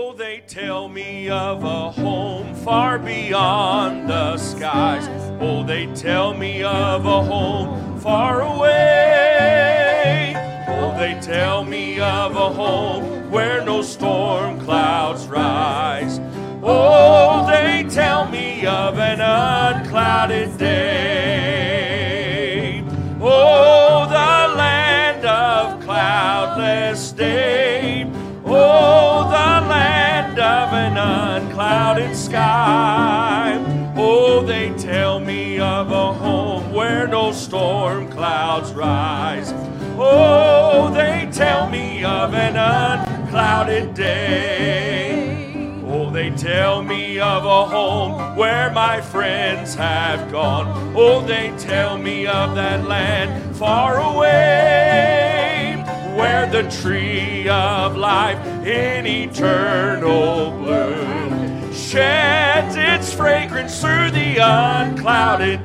Oh, they tell me of a home far beyond the skies. Oh, they tell me of a home far away. Oh, they tell me of a home where no storm clouds rise. Oh, they tell me of an unclouded day. Oh, the land of cloudless day. Oh, the land of an unclouded sky. Oh, they tell me of a home where no storm clouds rise. Oh, they tell me of an unclouded day. Oh, they tell me of a home where my friends have gone. Oh, they tell me of that land far away, where the tree of life in eternal bloom sheds its fragrance through the unclouded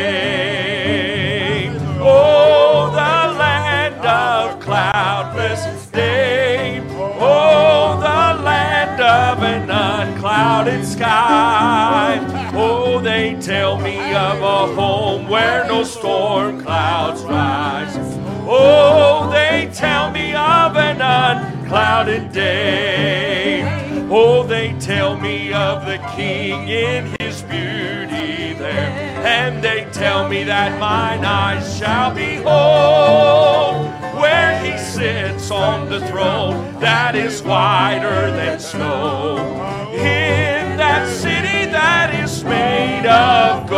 day. Oh, the land of cloudless day. Oh, the land of an unclouded sky. Oh, they tell me of a home where no storm clouds rise. Oh, they tell me of an unclouded day. Oh, they tell me of the King in his beauty there. And they tell me that mine eyes shall behold where he sits on the throne that is whiter than snow, in that city that is made of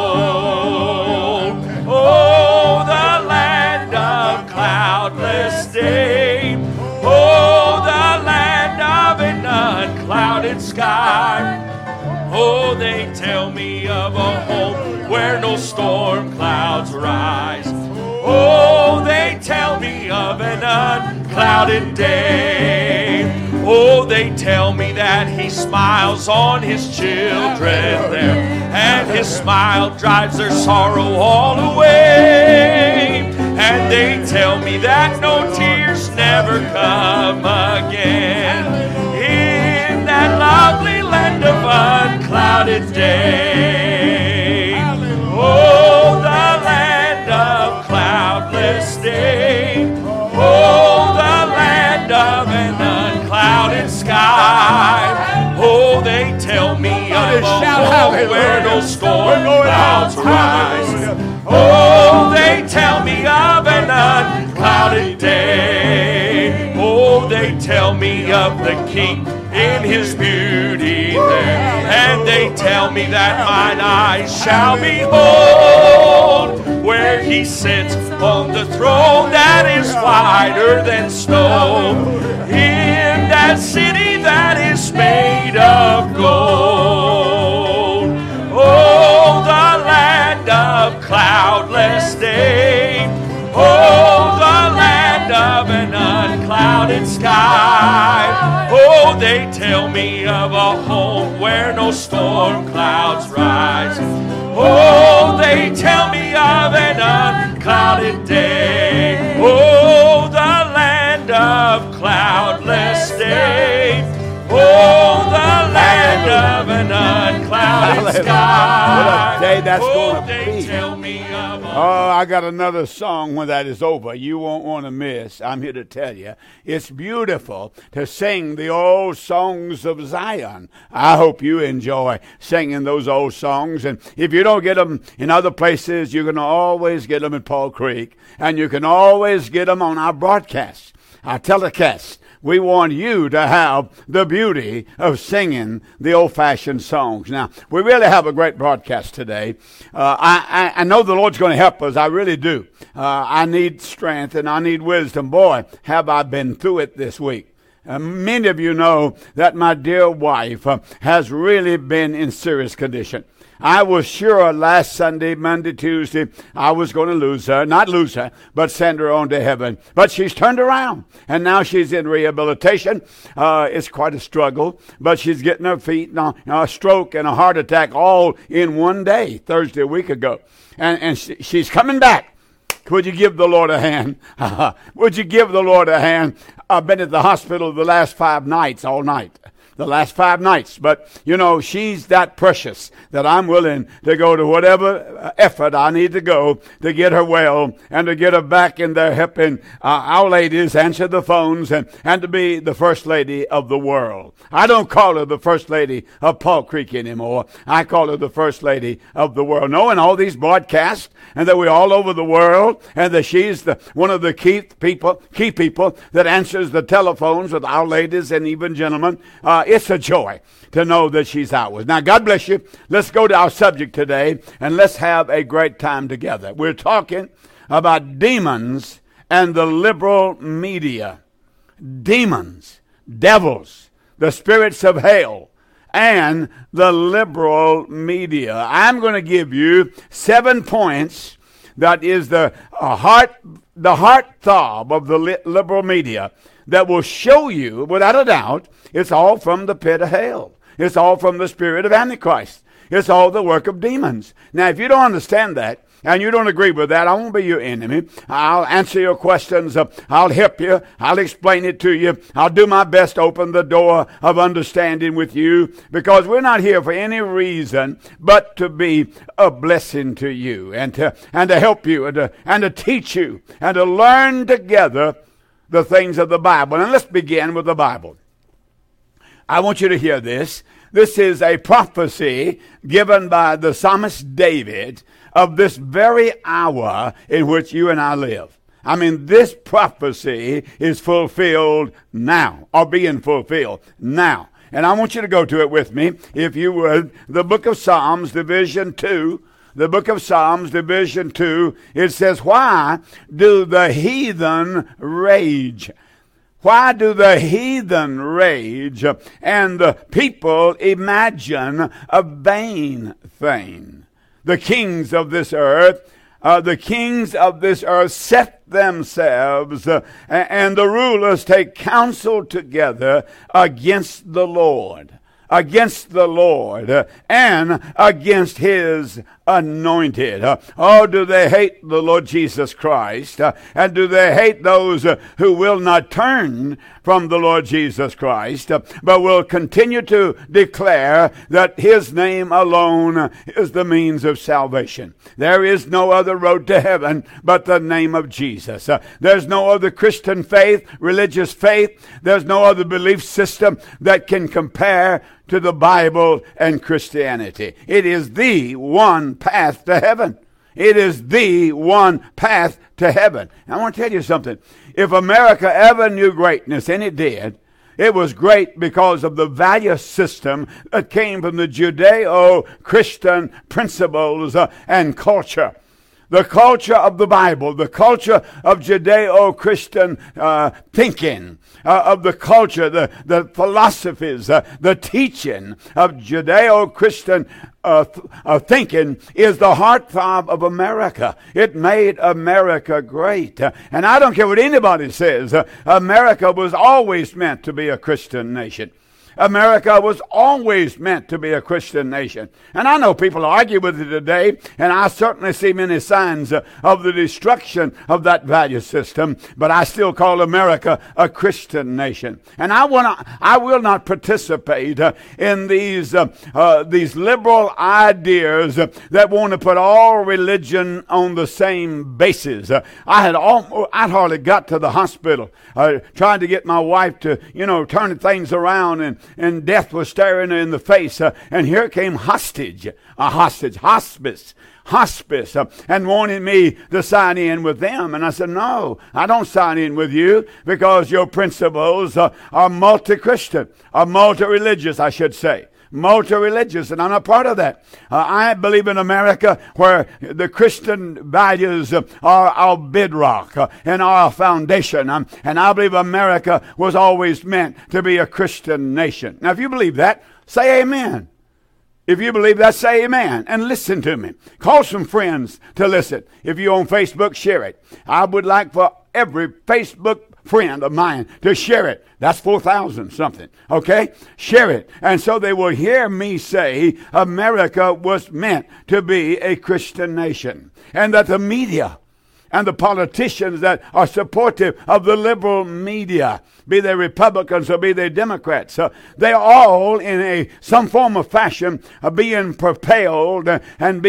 gold. Oh, the land of cloudless day. Oh, the land of an unclouded sky. Oh, they tell me of a home where no storm clouds rise. Oh, they tell me of an unclouded day. Oh, they tell me that he smiles on his children there, and his smile drives their sorrow all away. And they tell me that no tears never come again in that lovely land of unclouded day. Oh, the land of cloudless day. Oh, the land of an unclouded sky. Oh, they tell me of a home where no storm clouds rise. Oh, they tell me of an unclouded day. Oh, they tell me of the King in his beauty there. And they tell me that mine eyes shall behold where he sits on the throne that is whiter than snow, in that city that is made of gold. Oh, the land of cloudless day. Oh, the land of an unclouded sky. Oh, they tell me of a home where no storm clouds rise. Oh, they tell me of an unclouded day. Oh, the land of cloudless day. Oh, the land of an unclouded sky. What a day that's going to they be. Tell me of a Oh, I got another song when that is over you won't want to miss. I'm here to tell you, it's beautiful to sing the old songs of Zion. I hope you enjoy singing those old songs. And if you don't get them in other places, you're going to always get them at Paul Creek. And you can always get them on our broadcasts, our telecasts. We want you to have the beauty of singing the old-fashioned songs. Now, we really have a great broadcast today. I know the Lord's going to help us. I really do. I need strength and I need wisdom. Boy, have I been through it this week. Many of you know that my dear wife has really been in serious condition. I was sure last Sunday, Monday, Tuesday, I was going to lose her. Not lose her, but send her on to heaven. But she's turned around, and now she's in rehabilitation. It's quite a struggle, but she's getting her feet, and a stroke and a heart attack all in one day, Thursday, a week ago. And she's coming back. Would you give the Lord a hand? Would you give the Lord a hand? I've been at the hospital the last 5 nights, all night. the last 5 nights. But, she's that precious that I'm willing to go to whatever effort I need to go to get her well and to get her back in there helping our ladies answer the phones and to be the first lady of the world. I don't call her the first lady of Paul Creek anymore. I call her the first lady of the world. Knowing all these broadcasts and that we're all over the world and that she's one of the key people that answers the telephones with our ladies and even gentlemen, it's a joy to know that she's ours. Now, God bless you. Let's go to our subject today and let's have a great time together. We're talking about demons and the liberal media. Demons, devils, the spirits of hell, and the liberal media. I'm going to give you 7 points that is the heartthrob of the liberal media that will show you, without a doubt, it's all from the pit of hell. It's all from the spirit of Antichrist. It's all the work of demons. Now, if you don't understand that, and you don't agree with that, I won't be your enemy. I'll answer your questions. I'll help you. I'll explain it to you. I'll do my best to open the door of understanding with you, because we're not here for any reason but to be a blessing to you and to help you and to teach you and to learn together the things of the Bible. And let's begin with the Bible. I want you to hear this. This is a prophecy given by the psalmist David of this very hour in which you and I live. I mean, this prophecy is fulfilled now, or being fulfilled now. And I want you to go to it with me, if you would. The book of Psalms, Division 2. The book of Psalms, Division 2. It says, why do the heathen rage? Why do the heathen rage and the people imagine a vain thing? The kings of this earth set themselves, and the rulers take counsel together against the Lord, and against his anointed. Do they hate the Lord Jesus Christ? And do they hate those who will not turn from the Lord Jesus Christ, but will continue to declare that his name alone is the means of salvation? There is no other road to heaven but the name of Jesus. There's no other Christian faith, religious faith. There's no other belief system that can compare to the Bible and Christianity. It is the one path to heaven. It is the one path to heaven. And I want to tell you something. If America ever knew greatness, and it did, it was great because of the value system that came from the Judeo-Christian principles and culture. The culture of the Bible, the culture of Judeo-Christian thinking, of the culture, the philosophies, the teaching of Judeo-Christian thinking is the heartthrob of America. It made America great. And I don't care what anybody says, America was always meant to be a Christian nation. America was always meant to be a Christian nation. And I know people argue with it today, and I certainly see many signs of the destruction of that value system, but I still call America a Christian nation. And I will not participate in these liberal ideas that want to put all religion on the same basis. I'd hardly got to the hospital trying to get my wife to, turn things around, and death was staring her in the face. And here came hospice, and wanted me to sign in with them. And I said, no, I don't sign in with you because your principles are multi-Christian, are multi-religious, I should say. Multi-religious, and I'm not part of that. I believe in America where the Christian values are our bedrock and our foundation. And I believe America was always meant to be a Christian nation. Now, if you believe that, say amen. If you believe that, say amen. And listen to me. Call some friends to listen. If you're on Facebook, share it. I would like for every Facebook friend of mine to share it. That's 4,000 something. Okay? Share it. And so they will hear me say America was meant to be a Christian nation. And that the media and the politicians that are supportive of the liberal media, be they Republicans or be they Democrats, they are all in some form of fashion being propelled and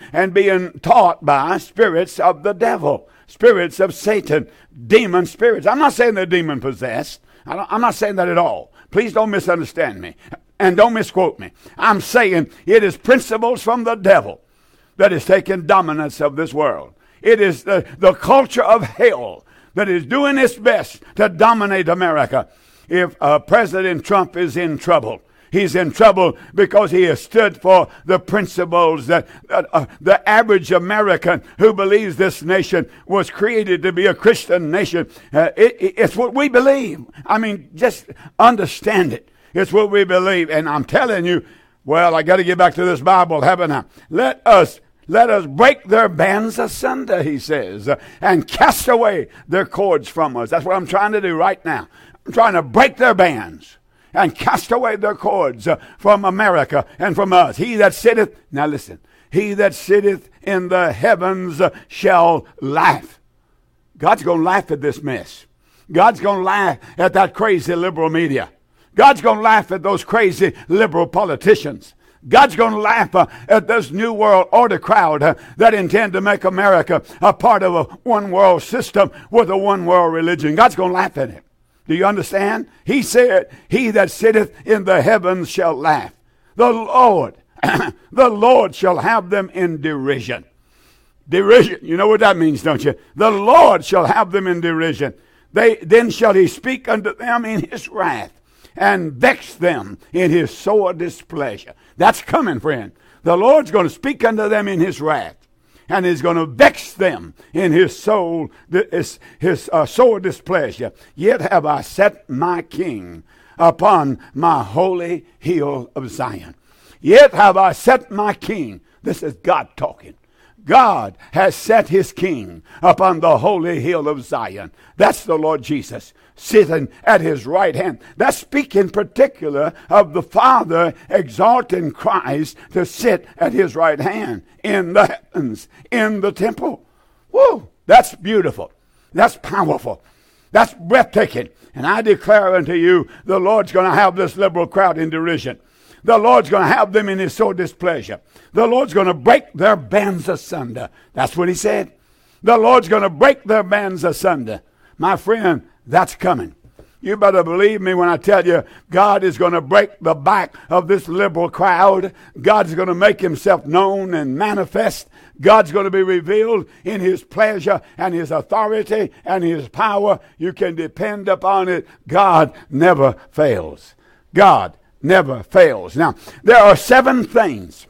being taught by spirits of the devil, spirits of Satan, demon spirits. I'm not saying they're demon possessed. I'm not saying that at all. Please don't misunderstand me and don't misquote me. I'm saying it is principles from the devil that is taking dominance of this world. It is the culture of hell that is doing its best to dominate America. If President Trump is in trouble, he's in trouble because he has stood for the principles that the average American who believes this nation was created to be a Christian nation. It's what we believe. I mean, just understand it. It's what we believe. And I'm telling you, well, I got to get back to this Bible, haven't I? Let us break their bands asunder, he says, and cast away their cords from us. That's what I'm trying to do right now. I'm trying to break their bands and cast away their cords from America and from us. He that sitteth, now listen, he that sitteth in the heavens shall laugh. God's going to laugh at this mess. God's going to laugh at that crazy liberal media. God's going to laugh at those crazy liberal politicians. God's going to laugh at this New World Order crowd that intend to make America a part of a one world system with a one world religion. God's going to laugh at it. Do you understand? He said, he that sitteth in the heavens shall laugh. The Lord, the Lord shall have them in derision. Derision, you know what that means, don't you? The Lord shall have them in derision. Then shall he speak unto them in his wrath, and vex them in his sore displeasure. That's coming, friend. The Lord's going to speak unto them in his wrath, and he's going to vex them in his sore displeasure. Yet have I set my king upon my holy hill of Zion. Yet have I set my king. This is God talking. God has set his king upon the holy hill of Zion. That's the Lord Jesus sitting at his right hand. That's speaking particular of the Father exalting Christ to sit at his right hand in the heavens, in the temple. Whoa, that's beautiful. That's powerful. That's breathtaking. And I declare unto you, the Lord's going to have this liberal crowd in derision. The Lord's going to have them in his sore displeasure. The Lord's going to break their bands asunder. That's what he said. The Lord's going to break their bands asunder. My friend, that's coming. You better believe me when I tell you God is going to break the back of this liberal crowd. God's going to make himself known and manifest. God's going to be revealed in his pleasure and his authority and his power. You can depend upon it. God never fails. God never fails. Now, there are 7 things,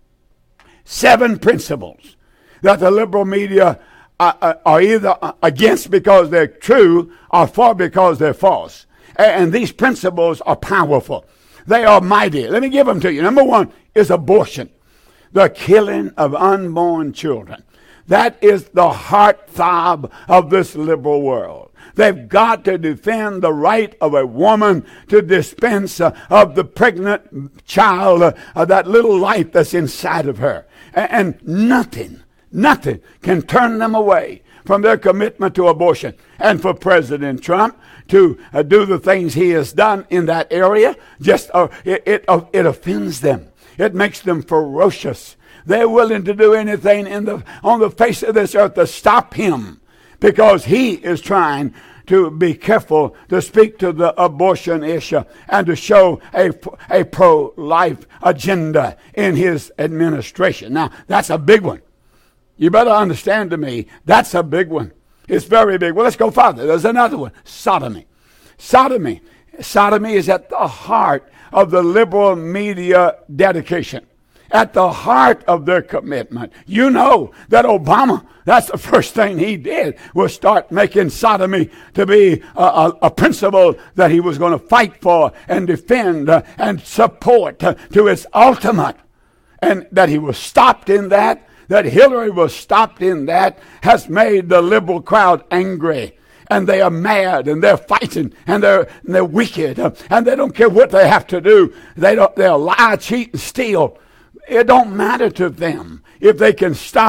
7 principles that the liberal media are either against because they're true or for because they're false. And these principles are powerful. They are mighty. Let me give them to you. Number 1 is abortion, the killing of unborn children. That is the heartthrob of this liberal world. They've got to defend the right of a woman to dispense of the pregnant child, that little life that's inside of her. And nothing can turn them away from their commitment to abortion. And for President Trump to do the things he has done in that area, it offends them. It makes them ferocious. They're willing to do anything on the face of this earth to stop him, because he is trying to be careful to speak to the abortion issue and to show a pro-life agenda in his administration. Now, that's a big one. You better understand to me, that's a big one. It's very big. Well, let's go farther. There's another one, sodomy. Sodomy is at the heart of the liberal media dedication, at the heart of their commitment. You know that Obama, that's the first thing he did, was start making sodomy to be a principle that he was going to fight for and defend and support to its ultimate. And that he was stopped in that Hillary was stopped in that, has made the liberal crowd angry. And they are mad, and they're fighting, and they're wicked, and they don't care what they have to do. They'll lie, cheat, and steal. It don't matter to them if they can stop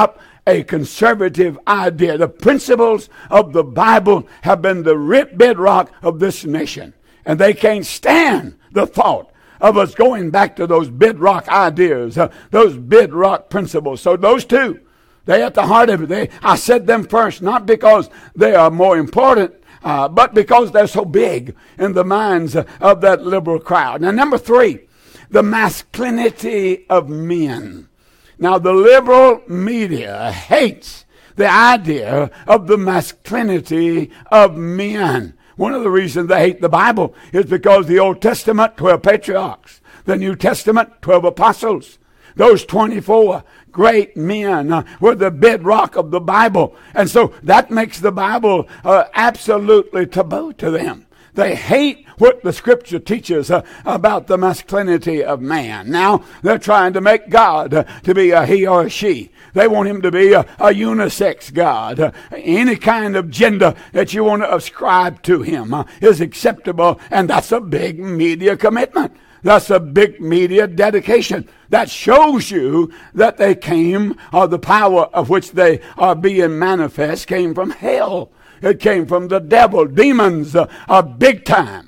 a conservative idea. The principles of the Bible have been the bedrock of this nation. And they can't stand the thought of us going back to those bedrock ideas, those bedrock principles. So those two, they're at the heart of it. I said them first, not because they are more important, but because they're so big in the minds of that liberal crowd. Now, number three, the masculinity of men. Now, the liberal media hates the idea of the masculinity of men. One of the reasons they hate the Bible is because the Old Testament, 12 patriarchs. The New Testament, 12 apostles. Those 24 great men were the bedrock of the Bible. And so that makes the Bible absolutely taboo to them. They hate what the Scripture teaches about the masculinity of man. Now, they're trying to make God to be a he or a she. They want him to be a unisex God. Any kind of gender that you want to ascribe to him is acceptable, and that's a big media commitment. That's a big media dedication. That shows you that they came, or the power of which they are being manifest came from hell. It came from the devil. Demons are big time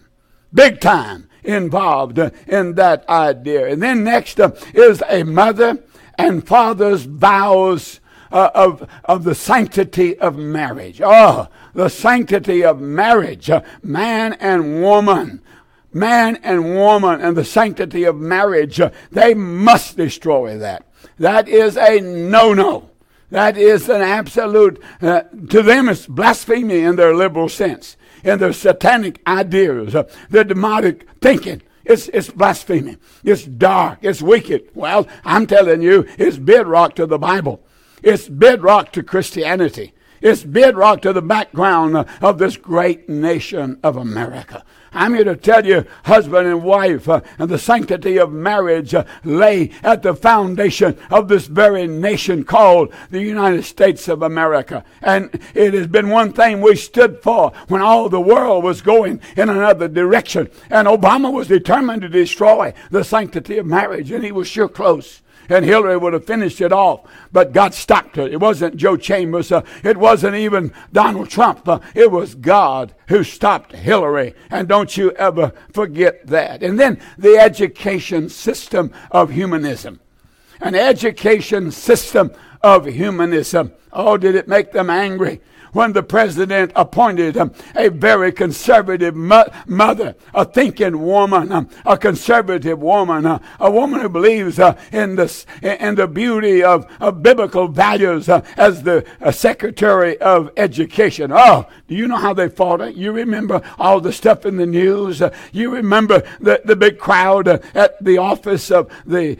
involved in that idea. And then next is a mother and father's vows of the sanctity of marriage. Oh, the sanctity of marriage. Man and woman. Man and woman and the sanctity of marriage. They must destroy that. That is a no-no. That is an absolute, to them it's blasphemy in their liberal sense, in their satanic ideas, their demonic thinking. It's blasphemy. It's dark. It's wicked. Well, I'm telling you, it's bedrock to the Bible. It's bedrock to Christianity. It's bedrock to the background of this great nation of America. I'm here to tell you, husband and wife, and the sanctity of marriage lay at the foundation of this very nation called the United States of America. And it has been one thing we stood for when all the world was going in another direction. And Obama was determined to destroy the sanctity of marriage, and he was sure close. And Hillary would have finished it off, but God stopped her. It wasn't Joe Chambers. It wasn't even Donald Trump. It was God who stopped Hillary. And don't you ever forget that. And then the education system of humanism. An education system of humanism. Oh, did it make them angry when the president appointed a very conservative mother, a thinking woman, a conservative woman, a woman who believes in the beauty of biblical values as the Secretary of Education. Oh, do you know how they fought it? You remember all the stuff in the news? You remember the big crowd at the office of the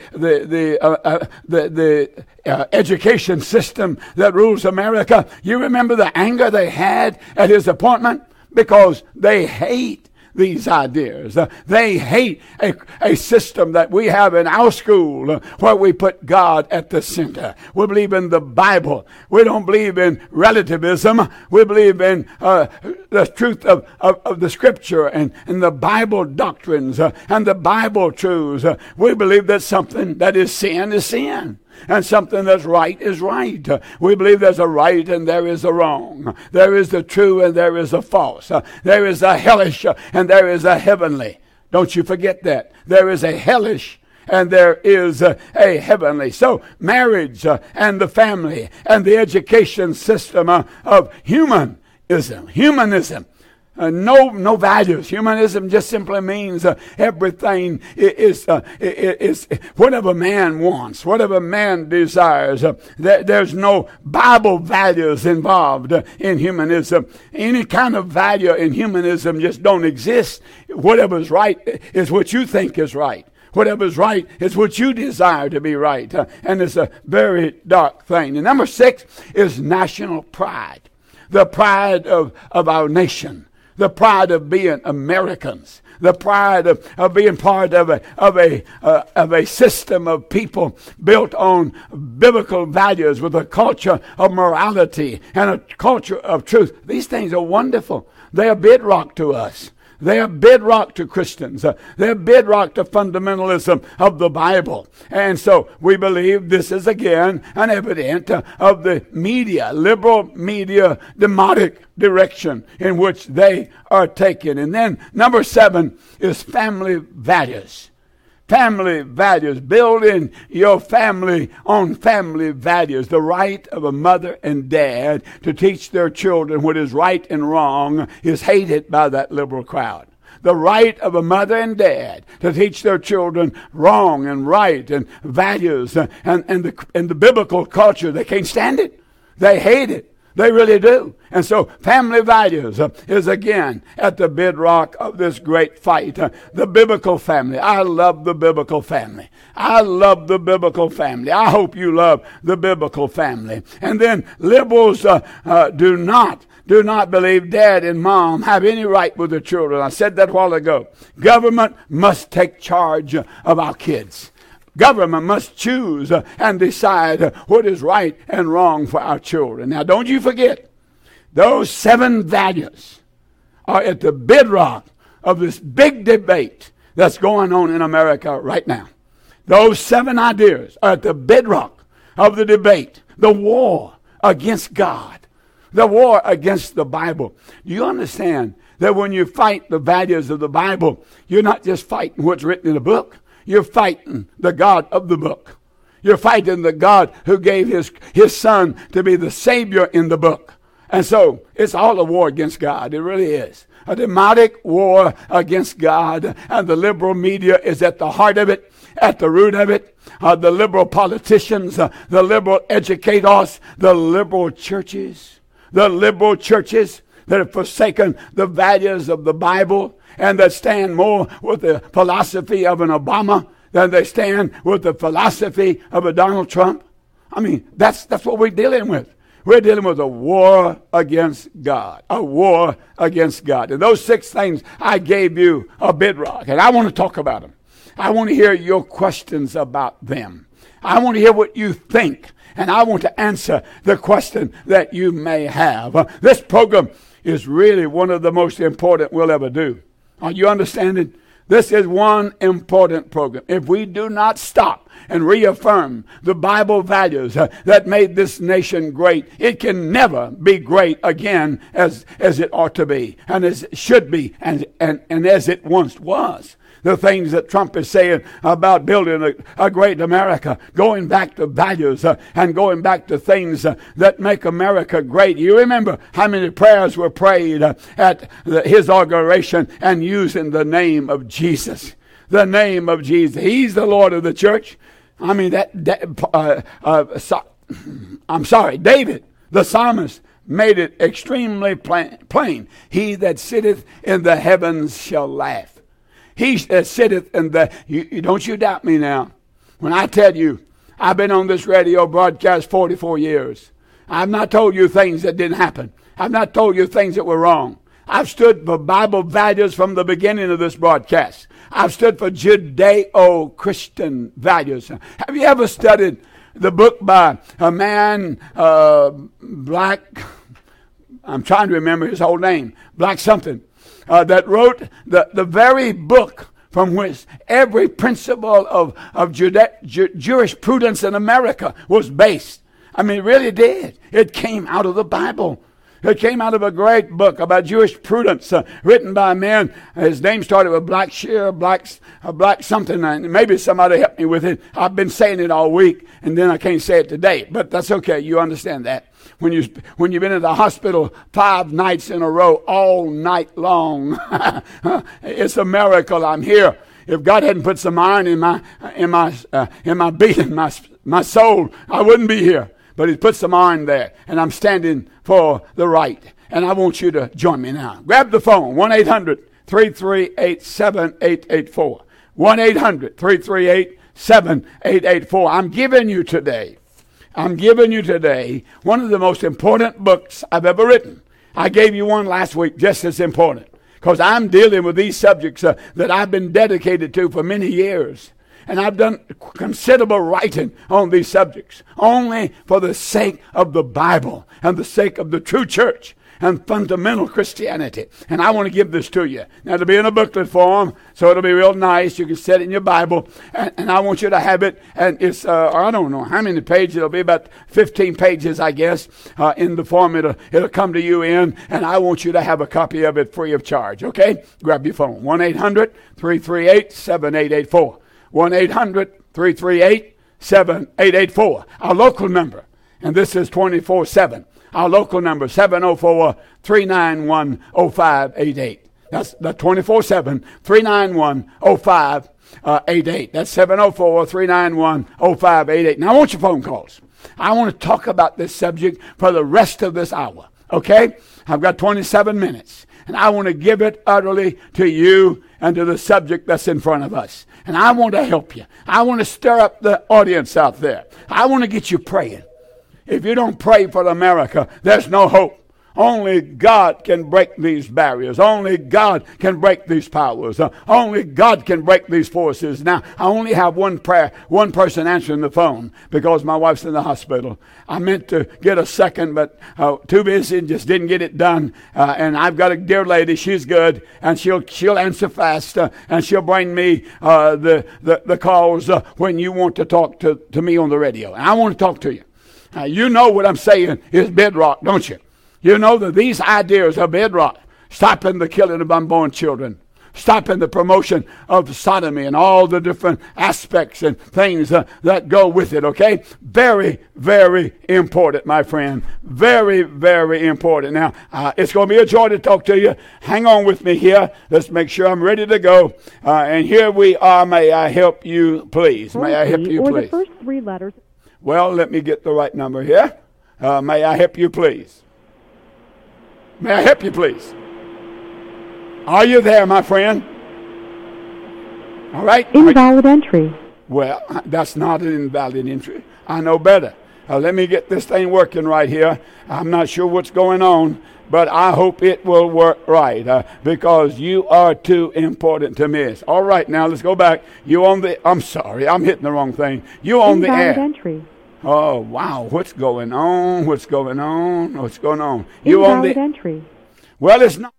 education system that rules America. You remember the anger they had at his appointment? Because they hate these ideas. They hate a system that we have in our school where we put God at the center. We believe in the Bible. We don't believe in relativism. We believe in the truth of the Scripture and the Bible doctrines and the Bible truths. We believe that something that is sin, and something that's right is right. We believe there's a right and there is a wrong. There is the true and there is a false. There is a hellish and there is a heavenly. Don't you forget that. There is a hellish and there is a heavenly. So marriage and the family and the education system of humanism. No values. Humanism just simply means everything is whatever man wants, whatever man desires. There's no Bible values involved in humanism. Any kind of value in humanism just don't exist. Whatever's right is what you think is right. Whatever's right is what you desire to be right. And it's a very dark thing. And number 6 is national pride. The pride of our nation. The pride of being Americans, the pride of being part of a system of people built on biblical values with a culture of morality and a culture of truth. These things are wonderful. They are bedrock to us. They are bedrock to Christians. They're bedrock to fundamentalism of the Bible. And so we believe this is again an evidence of the media, liberal media, demonic direction in which they are taken. And then number 7 is family values. Family values. Building your family on family values. The right of a mother and dad to teach their children what is right and wrong is hated by that liberal crowd. The right of a mother and dad to teach their children wrong and right and values and the biblical culture, they can't stand it. They hate it. They really do. And so family values is again at the bedrock of this great fight. The biblical family. I love the biblical family. I love the biblical family. I hope you love the biblical family. And then liberals do not believe dad and mom have any right with their children. I said that a while ago. Government must take charge of our kids. Government must choose and decide what is right and wrong for our children. Now, don't you forget, those 7 values are at the bedrock of this big debate that's going on in America right now. Those 7 ideas are at the bedrock of the debate, the war against God, the war against the Bible. Do you understand that when you fight the values of the Bible, you're not just fighting what's written in the book? You're fighting the God of the book. You're fighting the God who gave his son to be the Savior in the book. And so it's all a war against God. It really is. A demonic war against God. And the liberal media is at the heart of it, at the root of it. The liberal politicians, the liberal educators, the liberal churches that have forsaken the values of the Bible and that stand more with the philosophy of an Obama than they stand with the philosophy of a Donald Trump. I mean, that's what we're dealing with. We're dealing with a war against God. A war against God. And those 6 things I gave you a bedrock. And I want to talk about them. I want to hear your questions about them. I want to hear what you think. And I want to answer the question that you may have. This program is really one of the most important we'll ever do. Are you understanding? This is one important program. If we do not stop and reaffirm the Bible values that made this nation great, it can never be great again as it ought to be, and as it should be, and as it once was. The things that Trump is saying about building a great America, going back to values and going back to things that make America great. You remember how many prayers were prayed at his inauguration and using the name of Jesus. The name of Jesus. He's the Lord of the church. I mean, David, the psalmist, made it extremely plain. He that sitteth in the heavens shall laugh. He that sitteth in the... don't you doubt me now. When I tell you, I've been on this radio broadcast 44 years. I've not told you things that didn't happen. I've not told you things that were wrong. I've stood for Bible values from the beginning of this broadcast. I've stood for Judeo-Christian values. Have you ever studied the book by a man, Black... I'm trying to remember his whole name. Black something. That wrote the very book from which every principle of jurisprudence in America was based. I mean, it really did. It came out of the Bible. It came out of a great book about jurisprudence written by a man. His name started with Black Shear, Black something. And maybe somebody helped me with it. I've been saying it all week, and then I can't say it today. But that's okay. You understand that. When you've been in the hospital 5 nights in a row, all night long, it's a miracle I'm here. If God hadn't put some iron in my beating, my soul, I wouldn't be here. But He put some iron there, and I'm standing for the right. And I want you to join me now. Grab the phone, 1-800-338-7884. 1-800-338-7884. I'm giving you today one of the most important books I've ever written. I gave you one last week just as important, because I'm dealing with these subjects that I've been dedicated to for many years. And I've done considerable writing on these subjects only for the sake of the Bible and the sake of the true church and fundamental Christianity. And I want to give this to you. Now, it'll be in a booklet form, so it'll be real nice. You can set it in your Bible, and I want you to have it. And it's, I don't know how many pages. It'll be about 15 pages, I guess, in the form it'll come to you in. And I want you to have a copy of it free of charge, okay? Grab your phone, 1-800-338-7884. 1-800-338-7884. Our local number, and this is 24/7. Our local number, 704-391-0588. That's the 24/7, 391-0588. That's 704-391-0588. Now, I want your phone calls. I want to talk about this subject for the rest of this hour, okay? I've got 27 minutes, and I want to give it utterly to you and to the subject that's in front of us. And I want to help you. I want to stir up the audience out there. I want to get you praying. If you don't pray for America, there's no hope. Only God can break these barriers. Only God can break these powers. Only God can break these forces. Now, I only have one person answering the phone because my wife's in the hospital. I meant to get a second, but too busy and just didn't get it done. And I've got a dear lady. She's good, and she'll answer fast, and she'll bring me the calls when you want to talk to me on the radio. And I want to talk to you. You know what I'm saying is bedrock, don't you? You know that these ideas are bedrock. Stopping the killing of unborn children. Stopping the promotion of sodomy and all the different aspects and things that go with it, okay? Very, very important, my friend. Very, very important. Now, it's going to be a joy to talk to you. Hang on with me here. Let's make sure I'm ready to go. And here we are. May I help you, please? May I help you, please? Or the first three letters. Well, let me get the right number here. May I help you, please? May I help you, please? Are you there, my friend? All right. Invalid entry. Well, that's not an invalid entry. I know better. Let me get this thing working right here. I'm not sure what's going on, but I hope it will work right because you are too important to miss. All right, now let's go back. I'm sorry, I'm hitting the wrong thing. You on the air. Invalid entry. Oh, wow. What's going on? What's going on? What's going on? You on the entry. Well, it's not.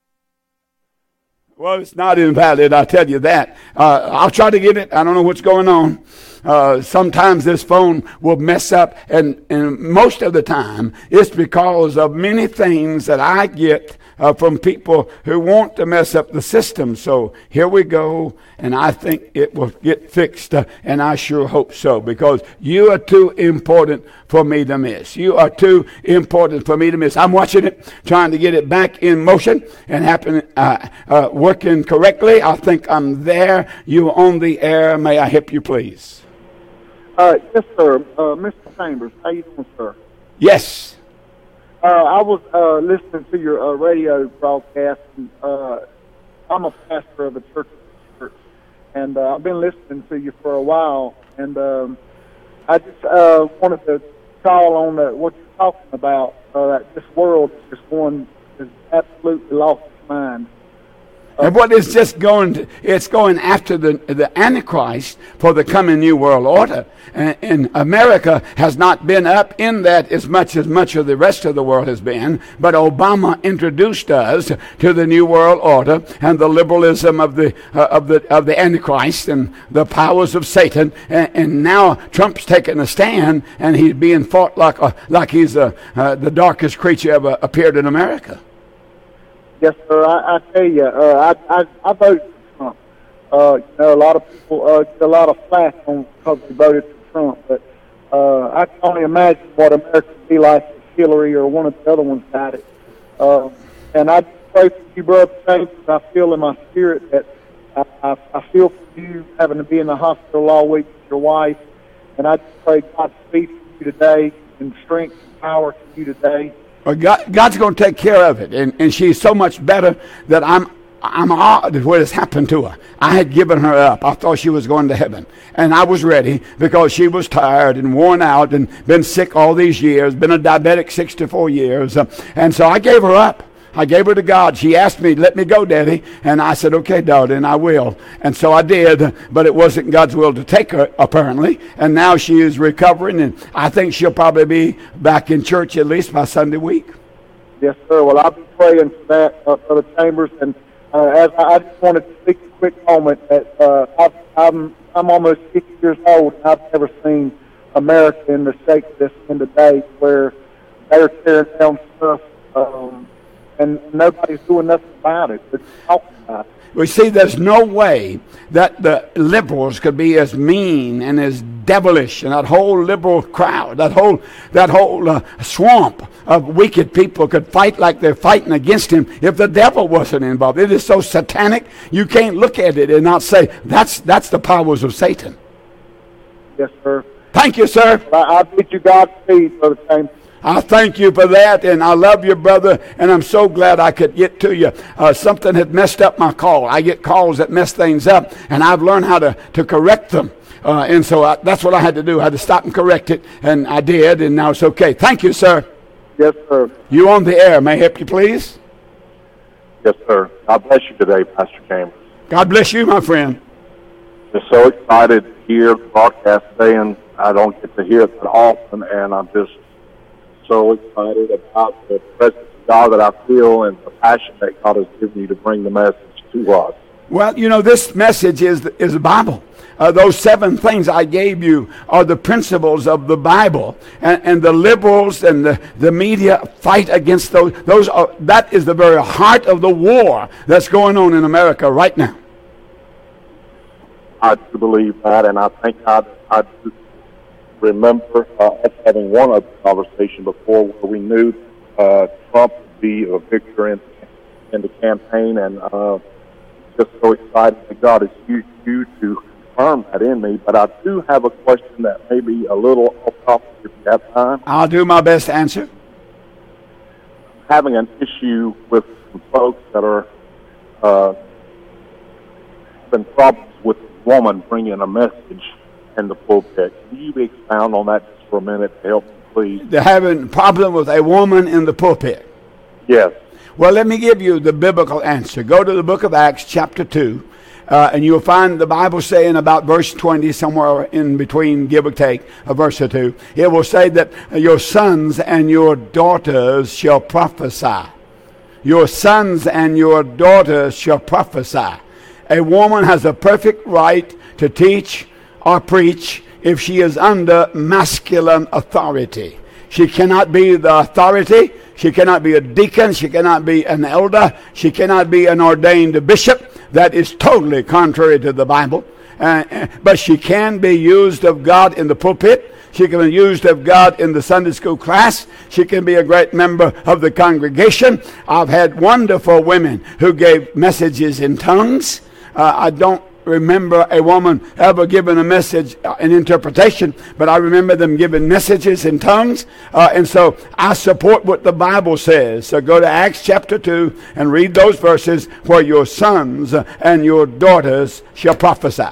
Well, it's not invalid, I'll tell you that. I'll try to get it. I don't know what's going on. Sometimes this phone will mess up, and most of the time it's because of many things that I get from people who want to mess up the system. So here we go, and I think it will get fixed, and I sure hope so, because you are too important for me to miss. You are too important for me to miss. I'm watching it, trying to get it back in motion and working correctly. I think I'm there. You are on the air. May I help you, please? Yes, sir. Mr. Chambers, how you doing, sir? Yes. I was listening to your radio broadcast. And, I'm a pastor of a church, and I've been listening to you for a while. And I just wanted to call on what you're talking about. That this world is absolutely lost its mind. And what is just it's going after the Antichrist for the coming New World Order. And America has not been up in that as much of the rest of the world has been. But Obama introduced us to the New World Order and the liberalism of the Antichrist and the powers of Satan. And now Trump's taking a stand, and he's being fought like he's the darkest creature ever appeared in America. Yes, sir. I tell you, I voted for Trump. A lot of people get a lot of flack because they voted for Trump, but I can only imagine what America would be like if Hillary or one of the other ones got it. And I just pray for you, Brother James. I feel in my spirit that I feel for you having to be in the hospital all week with your wife, and I just pray God speak to you today and strength and power to you today. Well, God's going to take care of it, and she's so much better that I'm awed at what has happened to her. I had given her up. I thought she was going to heaven, and I was ready because she was tired and worn out and been sick all these years, been a diabetic 64 years, and so I gave her up. I gave her to God. She asked me, let me go, Daddy. And I said, okay, darling, I will. And so I did, but it wasn't God's will to take her, apparently. And now she is recovering, and I think she'll probably be back in church at least by Sunday week. Yes, sir. Well, I'll be praying for that, Brother Chambers. And as I just wanted to speak a quick moment that I'm almost 50 years old, and I've never seen America in the shape that's in today, where they're tearing down stuff, and nobody's doing nothing about it. They're just talking about it. We see there's no way that the liberals could be as mean and as devilish, and that whole liberal crowd, that whole swamp of wicked people could fight like they're fighting against him if the devil wasn't involved. It is so satanic, you can't look at it and not say, that's the powers of Satan. Yes, sir. Thank you, sir. I bid you Godspeed, Brother James. I thank you for that, and I love you, brother, and I'm so glad I could get to you. Something had messed up my call. I get calls that mess things up, and I've learned how to correct them. And so that's what I had to do. I had to stop and correct it, and I did, and now it's okay. Thank you, sir. Yes, sir. You on the air. May I help you, please? Yes, sir. God bless you today, Pastor Chambers. God bless you, my friend. Just so excited to hear the broadcast today, and I don't get to hear it that often, and I'm just so excited about the presence of God that I feel and the passion that God has given you to bring the message to us. Well, you know, this message is the Bible. Those 7 things I gave you are the principles of the Bible. And the liberals and the media fight against those. That is the very heart of the war that's going on in America right now. I do believe that, and I thank God. I remember us having one other conversation before where we knew Trump would be a victor in the campaign, and just so excited that God has used you to confirm that in me. But I do have a question that may be a little off topic if you have time. I'll do my best to answer. Having an issue with some folks that are having problems with a woman bringing a message in the pulpit. Can you expound on that just for a minute to help me, please? They're having a problem with a woman in the pulpit. Yes. Well, let me give you the biblical answer. Go to the book of Acts, chapter 2, and you'll find the Bible saying about verse 20, somewhere in between, give or take, a verse or two. It will say that your sons and your daughters shall prophesy. Your sons and your daughters shall prophesy. A woman has a perfect right to teach or preach if she is under masculine authority. She cannot be the authority. She cannot be a deacon. She cannot be an elder. She cannot be an ordained bishop. That is totally contrary to the Bible. But she can be used of God in the pulpit. She can be used of God in the Sunday school class. She can be a great member of the congregation. I've had wonderful women who gave messages in tongues. I don't remember a woman ever giving a message, an interpretation, but I remember them giving messages in tongues. And so I support what the Bible says. So go to Acts chapter 2 and read those verses where your sons and your daughters shall prophesy.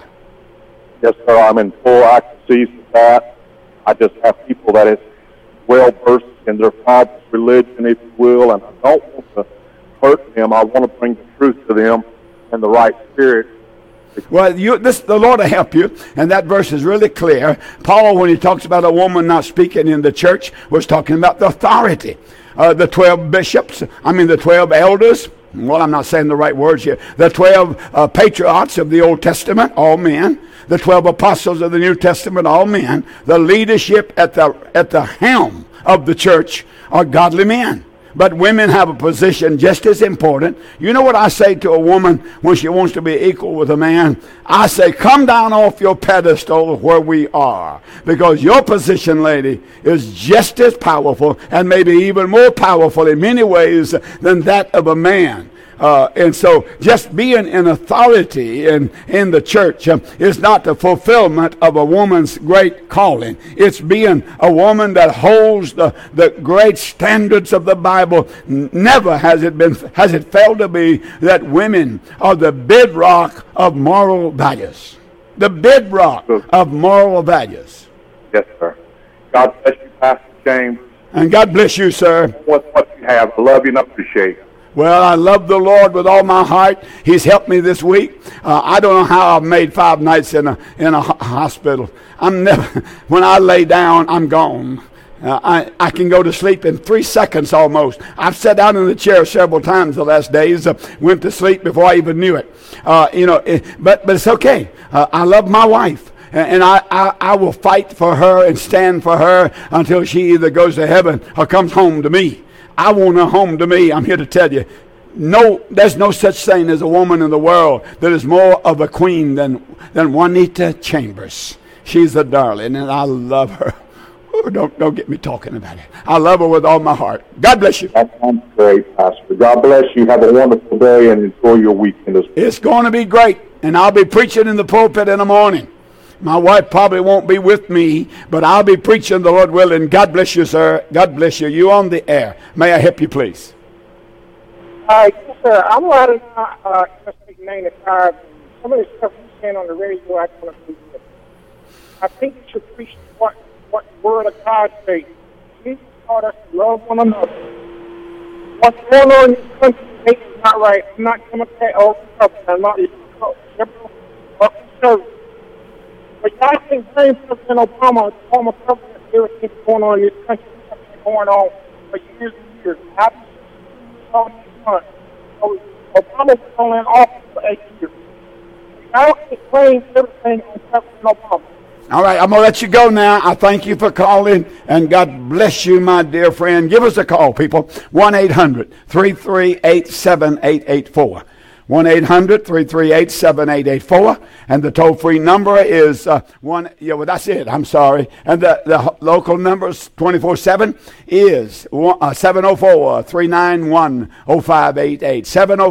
Yes, sir. I'm in full accuracy with that. I just have people that is well versed in their father's religion, if you will, and I don't want to hurt them. I want to bring the truth to them in the right spirit. Well, the Lord will help you, and that verse is really clear. Paul, when he talks about a woman not speaking in the church, was talking about the authority. The 12 bishops, the 12 elders, well, I'm not saying the right words here. The 12 patriarchs of the Old Testament, all men. The 12 apostles of the New Testament, all men. The leadership at the helm of the church are godly men. But women have a position just as important. You know what I say to a woman when she wants to be equal with a man? I say, come down off your pedestal where we are. Because your position, lady, is just as powerful and maybe even more powerful in many ways than that of a man. And so just being in authority in the church is not the fulfillment of a woman's great calling. It's being a woman that holds the great standards of the Bible. Never has it failed to be that women are the bedrock of moral values. The bedrock of moral values. Yes, sir. God bless you, Pastor James. And God bless you, sir. What you have. I love you and appreciate it. Well, I love the Lord with all my heart. He's helped me this week. I don't know how I've made 5 nights in a hospital. When I lay down, I'm gone. I can go to sleep in 3 seconds almost. I've sat down in the chair several times the last days, went to sleep before I even knew it. But it's okay. I love my wife. And I will fight for her and stand for her until she either goes to heaven or comes home to me. I want her home to me. I'm here to tell you. No, there's no such thing as a woman in the world that is more of a queen than Juanita Chambers. She's a darling, and I love her. Oh, don't get me talking about it. I love her with all my heart. God bless you. That sounds great, Pastor. God bless you. Have a wonderful day and enjoy your weekend as well. It's going to be great, and I'll be preaching in the pulpit in the morning. My wife probably won't be with me, but I'll be preaching, the Lord willing. God bless you, sir. God bless you. You on the air. May I help you, please? Yes, sir. I'm riding Interstate 95. Some of the stuff you're saying on the radio, I don't agree with. I think you should preach what the Word of God says. Jesus taught us to love one another. What's going on in this country today is not right. I'm not Democrat or Republican. I'm not liberal or conservative. But I think blame President Obama, the former president, everything going on in this country, something going on for years and years. I've been talking this month. Obama was only in office for 8 years. I don't blame everything on President Obama. All right, I'm going to let you go now. I thank you for calling, and God bless you, my dear friend. Give us a call, people. 1-800-338-7884. 1-800-338-7884. And the toll-free number is that's it. I'm sorry. And the local number is 24/7 is 704-391-0588.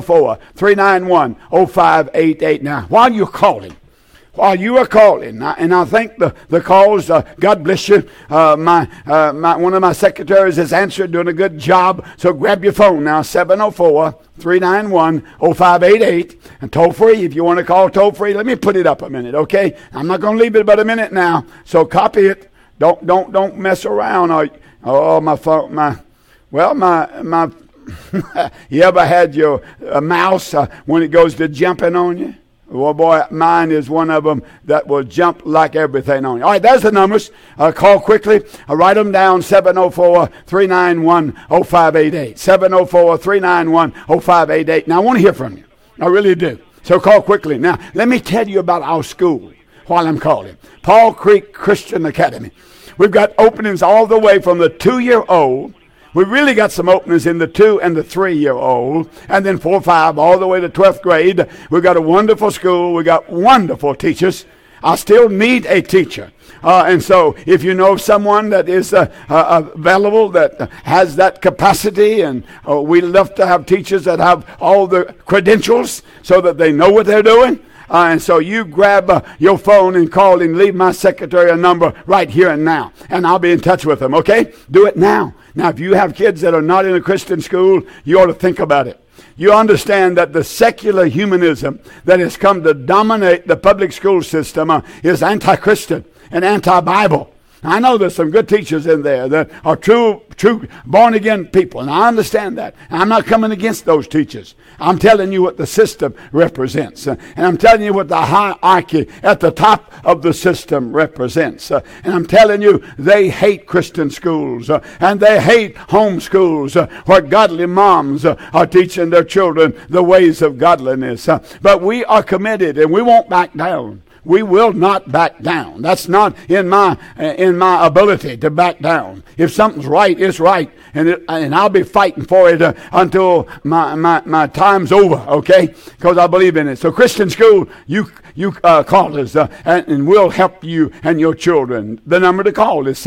704-391-0588. Now, while you're calling, while you are calling, and I think the calls, God bless you. One of my secretaries has answered, doing a good job. So grab your phone now, 704-391-0588, and toll free. If you want to call toll free, let me put it up a minute, okay? I'm not going to leave it but a minute now. So copy it. Don't mess around. My phone, you ever had your mouse when it goes to jumping on you? Well, boy, mine is one of them that will jump like everything on you. All right, there's the numbers. Call quickly. Write them down, 704-391-0588. 704-391-0588. Now, I want to hear from you. I really do. So call quickly. Now, let me tell you about our school while I'm calling. Paul Creek Christian Academy. We've got openings all the way from the 2-year-old. We really got some openings in the 2 and the 3-year-old, and then 4, 5, all the way to 12th grade. We've got a wonderful school. We got wonderful teachers. I still need a teacher. And so if you know someone that is available, that has that capacity, and we love to have teachers that have all the credentials so that they know what they're doing. And so you grab your phone and call and leave my secretary a number right here and now. And I'll be in touch with them, okay? Do it now. Now, if you have kids that are not in a Christian school, you ought to think about it. You understand that the secular humanism that has come to dominate the public school system is anti-Christian and anti-Bible. I know there's some good teachers in there that are true born-again people, and I understand that. And I'm not coming against those teachers. I'm telling you what the system represents. And I'm telling you what the hierarchy at the top of the system represents. And I'm telling you they hate Christian schools, and they hate home schools where godly moms are teaching their children the ways of godliness. But we are committed, and we won't back down. We will not back down. That's not in my ability to back down. If something's right, it's right, and I'll be fighting for it until my time's over. Okay, because I believe in it. So Christian school, you call us, and we'll help you and your children. The number to call is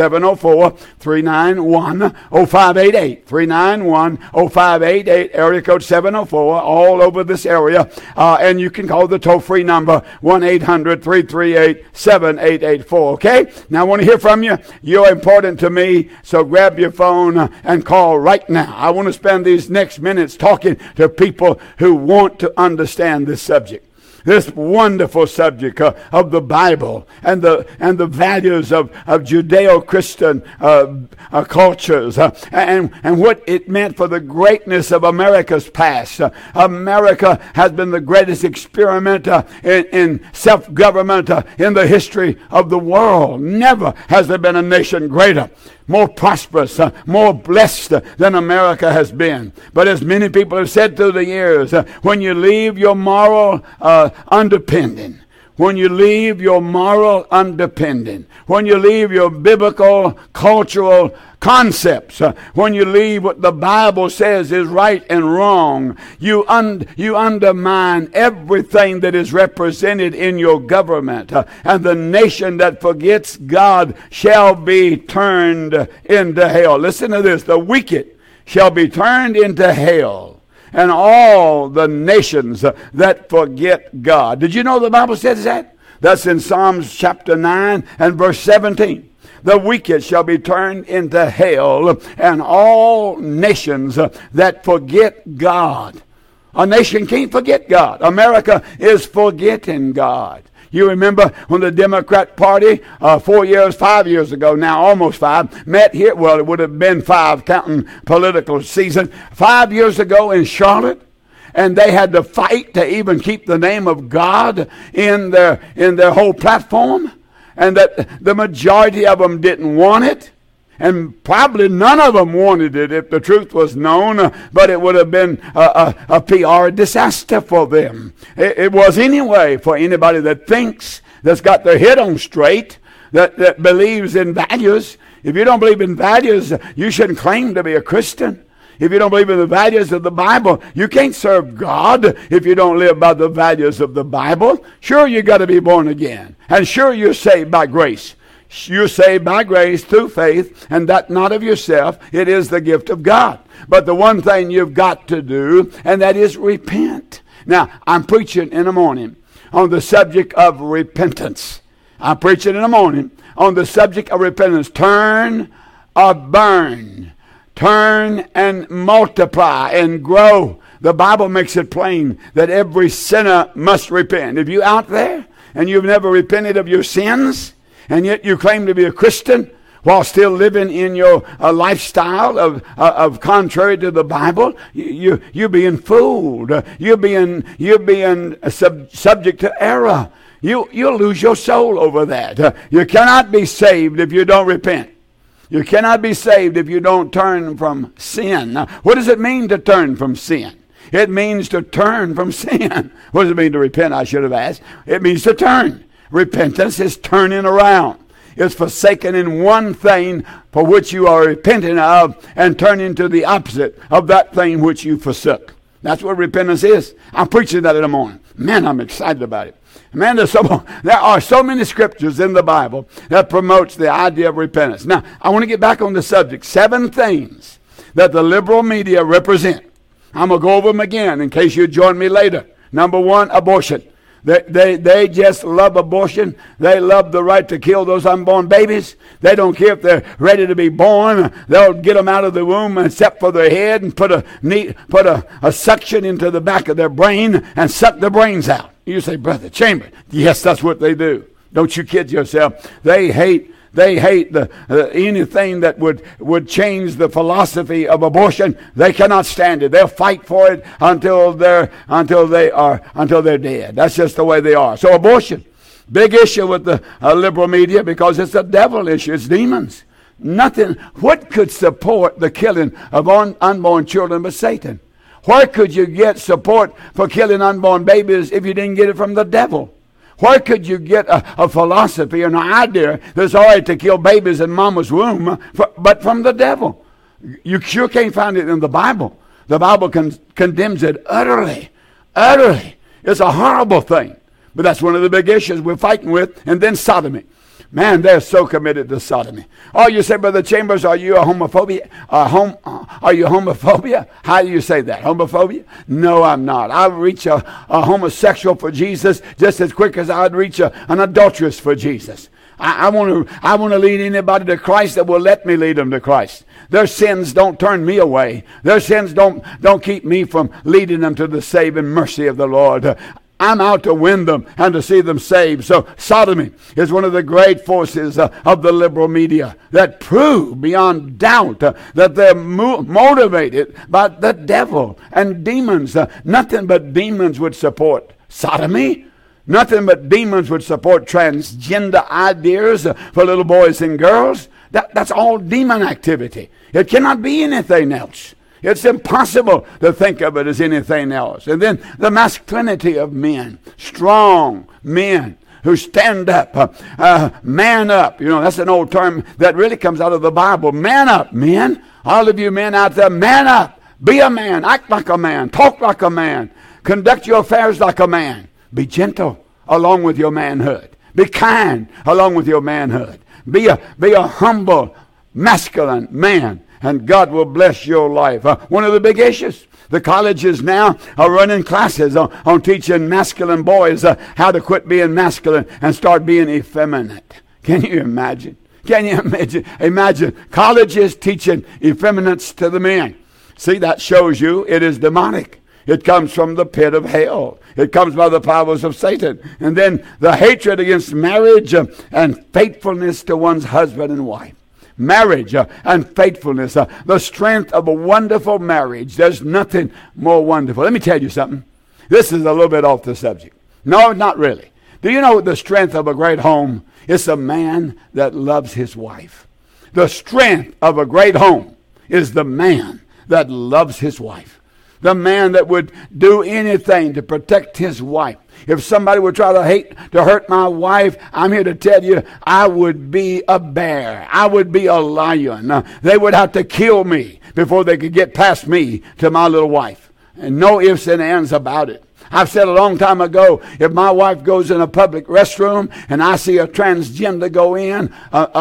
704-391-0588. 391-0588, area code 704, all over this area. And you can call the toll-free number 1-800-338-7884. Okay? Now I want to hear from you. You're important to me, so grab your phone and call right now. I want to spend these next minutes talking to people who want to understand this subject. This wonderful subject of the Bible and the values of Judeo-Christian cultures and what it meant for the greatness of America's past. America has been the greatest experiment in self-government in the history of the world. Never has there been a nation greater. more prosperous, more blessed than America has been. But as many people have said through the years, when you leave your moral underpinning, when you leave your moral underpinning, when you leave your biblical, cultural concepts, when you leave what the Bible says is right and wrong, you undermine everything that is represented in your government. And the nation that forgets God shall be turned into hell. Listen to this. The wicked shall be turned into hell, and all the nations that forget God. Did you know the Bible says that? That's in Psalms chapter 9 and verse 17. The wicked shall be turned into hell, and all nations that forget God. A nation can't forget God. America is forgetting God. You remember when the Democrat Party 5 years ago now, almost 5, met here. Well, it would have been 5 counting political season. 5 years ago in Charlotte. And they had to fight to even keep the name of God in their whole platform. And that the majority of them didn't want it. And probably none of them wanted it if the truth was known, but it would have been a PR disaster for them. It was anyway for anybody that thinks, that's got their head on straight, that believes in values. If you don't believe in values, you shouldn't claim to be a Christian. If you don't believe in the values of the Bible, you can't serve God if you don't live by the values of the Bible. Sure, you got to be born again. And sure, you're saved by grace. You're saved by grace through faith, and that not of yourself. It is the gift of God. But the one thing you've got to do, and that is repent. Now, I'm preaching in the morning on the subject of repentance. I'm preaching in the morning on the subject of repentance. Turn or burn. Turn and multiply and grow. The Bible makes it plain that every sinner must repent. If you're out there and you've never repented of your sins, and yet you claim to be a Christian while still living in your lifestyle of contrary to the Bible, you're being fooled. You're being subject to error. You'll lose your soul over that. You cannot be saved if you don't repent. You cannot be saved if you don't turn from sin. Now, what does it mean to turn from sin? It means to turn from sin. What does it mean to repent, I should have asked? It means to turn. Repentance is turning around. It's forsaking in one thing for which you are repenting of and turning to the opposite of that thing which you forsook. That's what repentance is. I'm preaching that in the morning. Man, I'm excited about it. Man, there are so many scriptures in the Bible that promotes the idea of repentance. Now, I want to get back on the subject. 7 things that the liberal media represent. I'm going to go over them again in case you join me later. Number 1, abortion. They just love abortion. They love the right to kill those unborn babies. They don't care if they're ready to be born. They'll get them out of the womb except for their head and put a suction into the back of their brain and suck the brains out. You say, Brother Chambers, yes, that's what they do. Don't you kid yourself. They hate anything that would change the philosophy of abortion. They cannot stand it. They'll fight for it until they're dead. That's just the way they are. So abortion, big issue with the liberal media because it's a devil issue. It's demons. Nothing. What could support the killing of unborn children but Satan? Where could you get support for killing unborn babies if you didn't get it from the devil? Where could you get a philosophy and an idea that's all right to kill babies in mama's womb, but from the devil? You sure can't find it in the Bible. The Bible condemns it utterly. Utterly. It's a horrible thing. But that's one of the big issues we're fighting with. And then sodomy. Man, they're so committed to sodomy. Oh, you say, Brother Chambers, are you a homophobia? Are you homophobia? How do you say that? Homophobia? No, I'm not. I'll reach a homosexual for Jesus just as quick as I'd reach an adulteress for Jesus. I want to lead anybody to Christ that will let me lead them to Christ. Their sins don't turn me away. Their sins don't keep me from leading them to the saving mercy of the Lord. I'm out to win them and to see them saved. So sodomy is one of the great forces of the liberal media that prove beyond doubt that they're motivated by the devil and demons. Nothing but demons would support sodomy. Nothing but demons would support transgender ideas for little boys and girls. That's all demon activity. It cannot be anything else. It's impossible to think of it as anything else. And then the masculinity of men, strong men who stand up, man up. You know, that's an old term that really comes out of the Bible. Man up, men. All of you men out there, man up. Be a man. Act like a man. Talk like a man. Conduct your affairs like a man. Be gentle along with your manhood. Be kind along with your manhood. Be a humble, masculine man, and God will bless your life. One of the big issues. The colleges now are running classes on teaching masculine boys how to quit being masculine and start being effeminate. Can you imagine? Can you imagine? Imagine colleges teaching effeminates to the men. See, that shows you it is demonic. It comes from the pit of hell. It comes by the powers of Satan. And then the hatred against marriage and faithfulness to one's husband and wife. Marriage and faithfulness. The strength of a wonderful marriage. There's nothing more wonderful. Let me tell you something. This is a little bit off the subject. No, not really. Do you know the strength of a great home? It's a man that loves his wife. The strength of a great home is the man that loves his wife. The man that would do anything to protect his wife. If somebody would try to hurt my wife, I'm here to tell you, I would be a bear. I would be a lion. They would have to kill me before they could get past me to my little wife. And no ifs and ands about it. I've said a long time ago, if my wife goes in a public restroom and I see a transgender go in,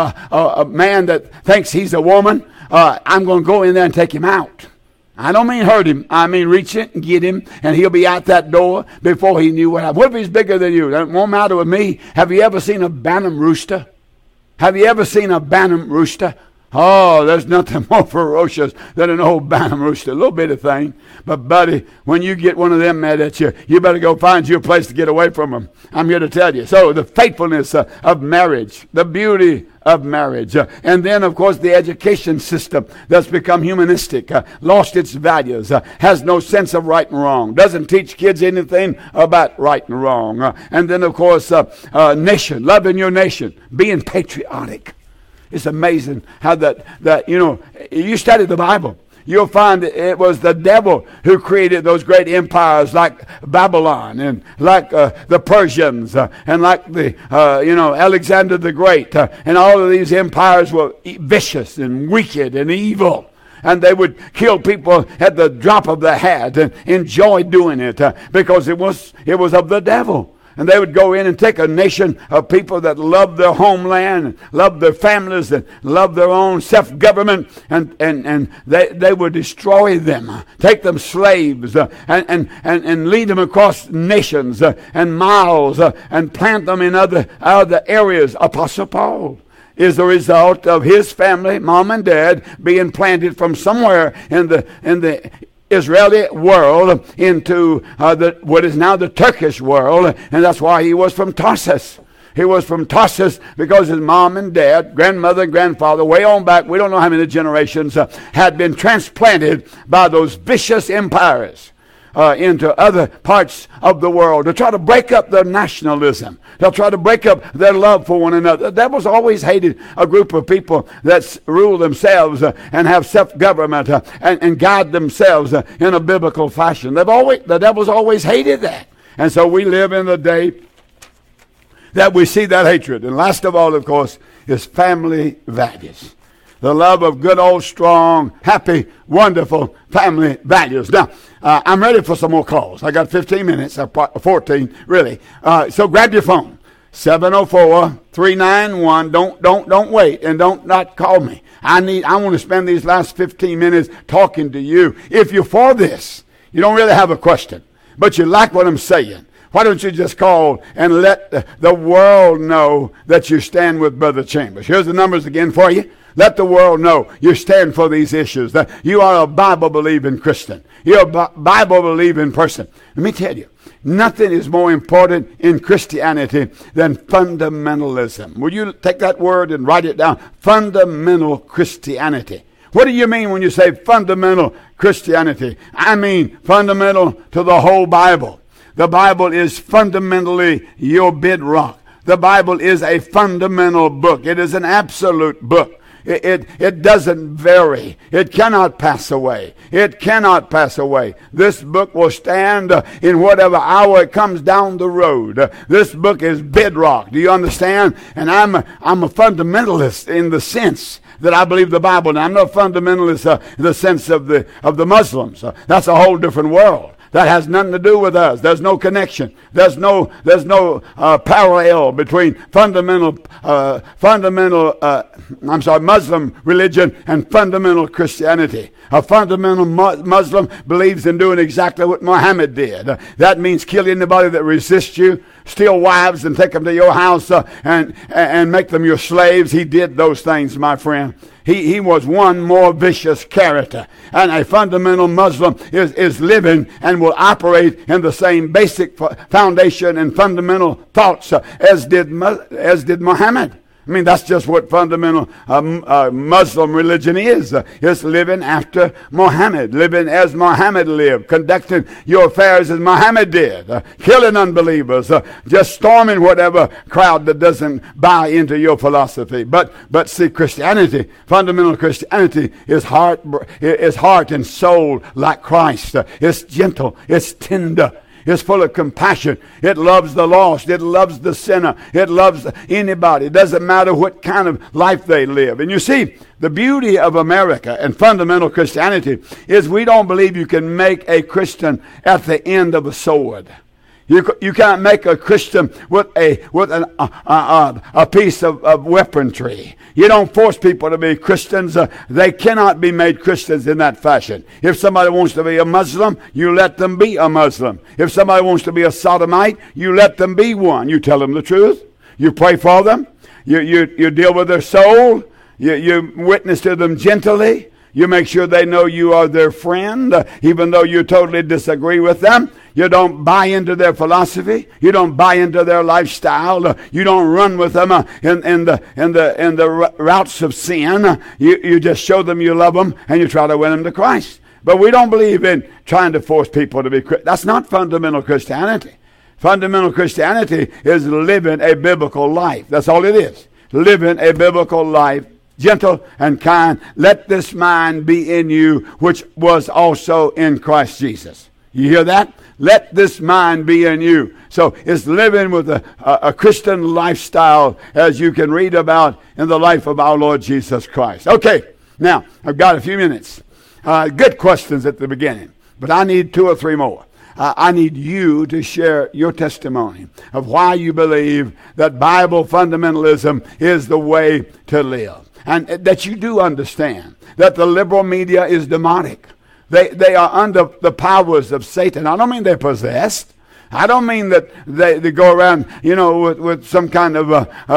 a man that thinks he's a woman, I'm going to go in there and take him out. I don't mean hurt him. I mean reach it and get him, and he'll be out that door before he knew what happened. What if he's bigger than you? That won't matter with me. Have you ever seen a Bantam rooster? Have you ever seen a Bantam rooster? Oh, there's nothing more ferocious than an old Bantam rooster. A little bit of thing. But, buddy, when you get one of them mad at you, you better go find you a place to get away from them. I'm here to tell you. So, the faithfulness of marriage, the beauty of marriage. And then, of course, the education system that's become humanistic, lost its values, has no sense of right and wrong, doesn't teach kids anything about right and wrong. And then, of course, nation, loving your nation, being patriotic. It's amazing how that you study the Bible. You'll find it was the devil who created those great empires like Babylon and like the Persians and like the Alexander the Great. And all of these empires were vicious and wicked and evil. And they would kill people at the drop of the hat and enjoy doing it because it was of the devil. And they would go in and take a nation of people that loved their homeland, loved their families, and loved their own self-government, and they would destroy them, take them slaves, and lead them across nations and miles, and plant them in other areas. Apostle Paul is the result of his family, mom and dad, being planted from somewhere in the Israeli world into what is now the Turkish world, and that's why he was from Tarsus. He was from Tarsus because his mom and dad, grandmother and grandfather, way on back, we don't know how many generations, had been transplanted by those vicious empires into other parts of the world to try to break up their nationalism. They'll try to break up their love for one another. The devil's always hated a group of people that rule themselves and have self-government and guide themselves in a biblical fashion. The devil's always hated that. And so we live in the day that we see that hatred. And last of all, of course, is family values. The love of good old, strong, happy, wonderful family values. Now, I'm ready for some more calls. I got 15 minutes, 14, really. So grab your phone. 704-391. Don't wait, and don't not call me. I want to spend these last 15 minutes talking to you. If you're for this, you don't really have a question, but you like what I'm saying. Why don't you just call and let the world know that you stand with Brother Chambers? Here's the numbers again for you. Let the world know you stand for these issues, that you are a Bible-believing Christian. You're a Bible-believing person. Let me tell you, nothing is more important in Christianity than fundamentalism. Will you take that word and write it down? Fundamental Christianity. What do you mean when you say fundamental Christianity? I mean fundamental to the whole Bible. The Bible is fundamentally your bedrock. The Bible is a fundamental book. It is an absolute book. It doesn't vary. It cannot pass away. It cannot pass away. This book will stand in whatever hour it comes down the road. This book is bedrock. Do you understand? And I'm a fundamentalist in the sense that I believe the Bible. And I'm not a fundamentalist in the sense of the Muslims. That's a whole different world. That has nothing to do with us. There's no connection. There's no parallel between Muslim religion and fundamental Christianity. A fundamental Muslim believes in doing exactly what Muhammad did. That means kill anybody that resists you, steal wives and take them to your house and make them your slaves. He did those things, my friend. He was one more vicious character. And a fundamental Muslim is living and will operate in the same basic foundation and fundamental thoughts as did Muhammad. I mean, that's just what fundamental Muslim religion is. It's living after Muhammad, living as Muhammad lived, conducting your affairs as Muhammad did, killing unbelievers, just storming whatever crowd that doesn't buy into your philosophy. But see, Christianity, fundamental Christianity, is heart and soul like Christ. It's gentle, it's tender. It's full of compassion. It loves the lost. It loves the sinner. It loves anybody. It doesn't matter what kind of life they live. And you see, the beauty of America and fundamental Christianity is we don't believe you can make a Christian at the end of a sword. You can't make a Christian with a piece of weaponry. You don't force people to be Christians. They cannot be made Christians in that fashion. If somebody wants to be a Muslim, you let them be a Muslim. If somebody wants to be a sodomite, you let them be one. You tell them the truth. You pray for them. You deal with their soul. You witness to them gently. You make sure they know you are their friend, even though you totally disagree with them. You don't buy into their philosophy. You don't buy into their lifestyle. You don't run with them in the routes of sin. You just show them you love them and you try to win them to Christ. But we don't believe in trying to force people to be Christian. That's not fundamental Christianity. Fundamental Christianity is living a biblical life. That's all it is. Living a biblical life. Gentle and kind. Let this mind be in you, which was also in Christ Jesus. You hear that? Let this mind be in you. So it's living with a Christian lifestyle, as you can read about in the life of our Lord Jesus Christ. Okay, now I've got a few minutes. Good questions at the beginning, but I need 2 or 3 more. I need you to share your testimony of why you believe that Bible fundamentalism is the way to live. And that you do understand that the liberal media is demonic. They are under the powers of Satan. I don't mean they're possessed. I don't mean that they go around, with some kind of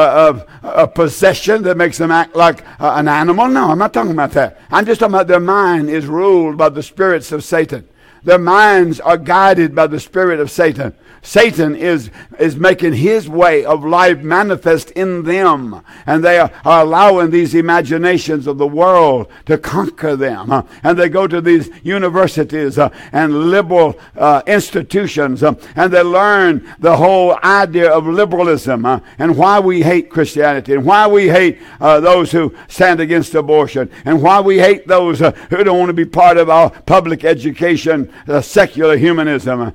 a possession that makes them act like an animal. No, I'm not talking about that. I'm just talking about their mind is ruled by the spirits of Satan. Their minds are guided by the spirit of Satan. Satan is making his way of life manifest in them. And they are allowing these imaginations of the world to conquer them. And they go to these universities and liberal institutions. And they learn the whole idea of liberalism and why we hate Christianity. And why we hate those who stand against abortion. And why we hate those who don't want to be part of our public education, secular humanism.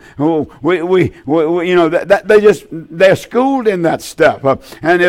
They're schooled in that stuff. And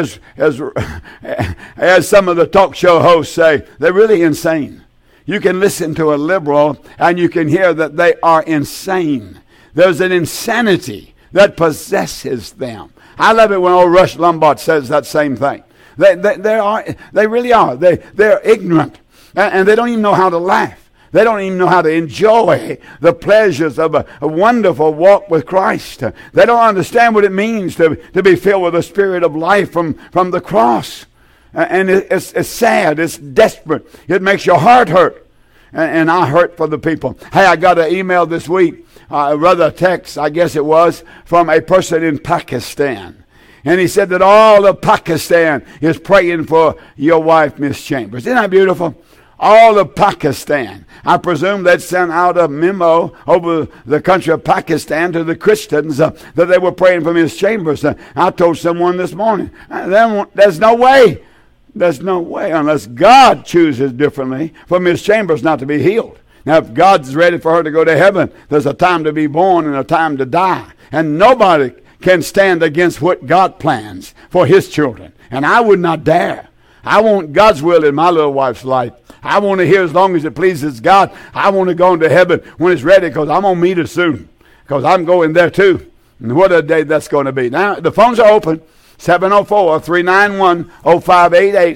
as some of the talk show hosts say, they're really insane. You can listen to a liberal and you can hear that they are insane. There's an insanity that possesses them. I love it when old Rush Limbaugh says that same thing. They really are. They're ignorant and they don't even know how to laugh. They don't even know how to enjoy the pleasures of a wonderful walk with Christ. They don't understand what it means to be filled with the spirit of life from the cross. And it's sad. It's desperate. It makes your heart hurt. And I hurt for the people. Hey, I got an email this week, rather a text, I guess it was, from a person in Pakistan. And he said that all of Pakistan is praying for your wife, Miss Chambers. Isn't that beautiful? all of Pakistan. I presume they'd sent out a memo over the country of Pakistan to the Christians that they were praying for Miss Chambers. I told someone this morning, there's no way. There's no way, unless God chooses differently, for Miss Chambers not to be healed. Now, if God's ready for her to go to heaven, there's a time to be born and a time to die. And nobody can stand against what God plans for his children. And I would not dare. I want God's will in my little wife's life. I want to hear as long as it pleases God. I want to go into heaven when it's ready, because I'm going to meet her soon, because I'm going there too. And what a day that's going to be. Now, the phones are open. 704-391-0588.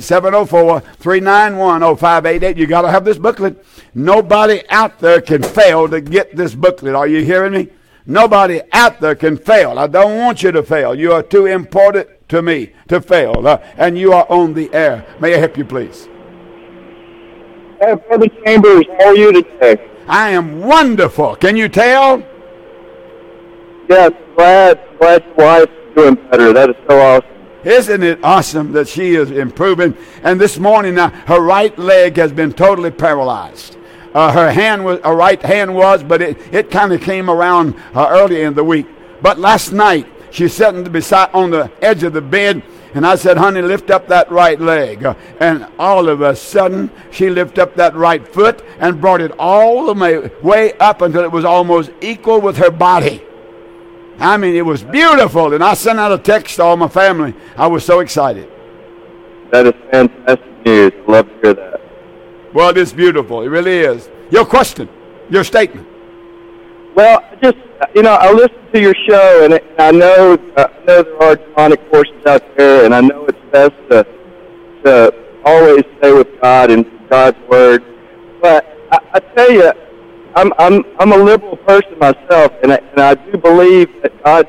704-391-0588. You got to have this booklet. Nobody out there can fail to get this booklet. Are you hearing me? Nobody out there can fail. I don't want you to fail. You are too important to me to fail. And you are on the air. May I help you, please? Hey, Brother Chambers, how are you today? I am wonderful. Can you tell? Yes, glad your wife is doing better. That is so awesome. Isn't it awesome that she is improving? And this morning, her right leg has been totally paralyzed. Her right hand was, but it kind of came around early in the week. But last night, she's sitting on the edge of the bed, and I said, honey, lift up that right leg. And all of a sudden, she lifted up that right foot and brought it all the way up until it was almost equal with her body. I mean, it was beautiful. And I sent out a text to all my family. I was so excited. That is fantastic news. I love to hear that. Well, it's beautiful. It really is. Your question, your statement. Well, I listen to your show, and I know there are demonic forces out there, and I know it's best to always stay with God and God's Word. But I tell you, I'm a liberal person myself, and I do believe that God,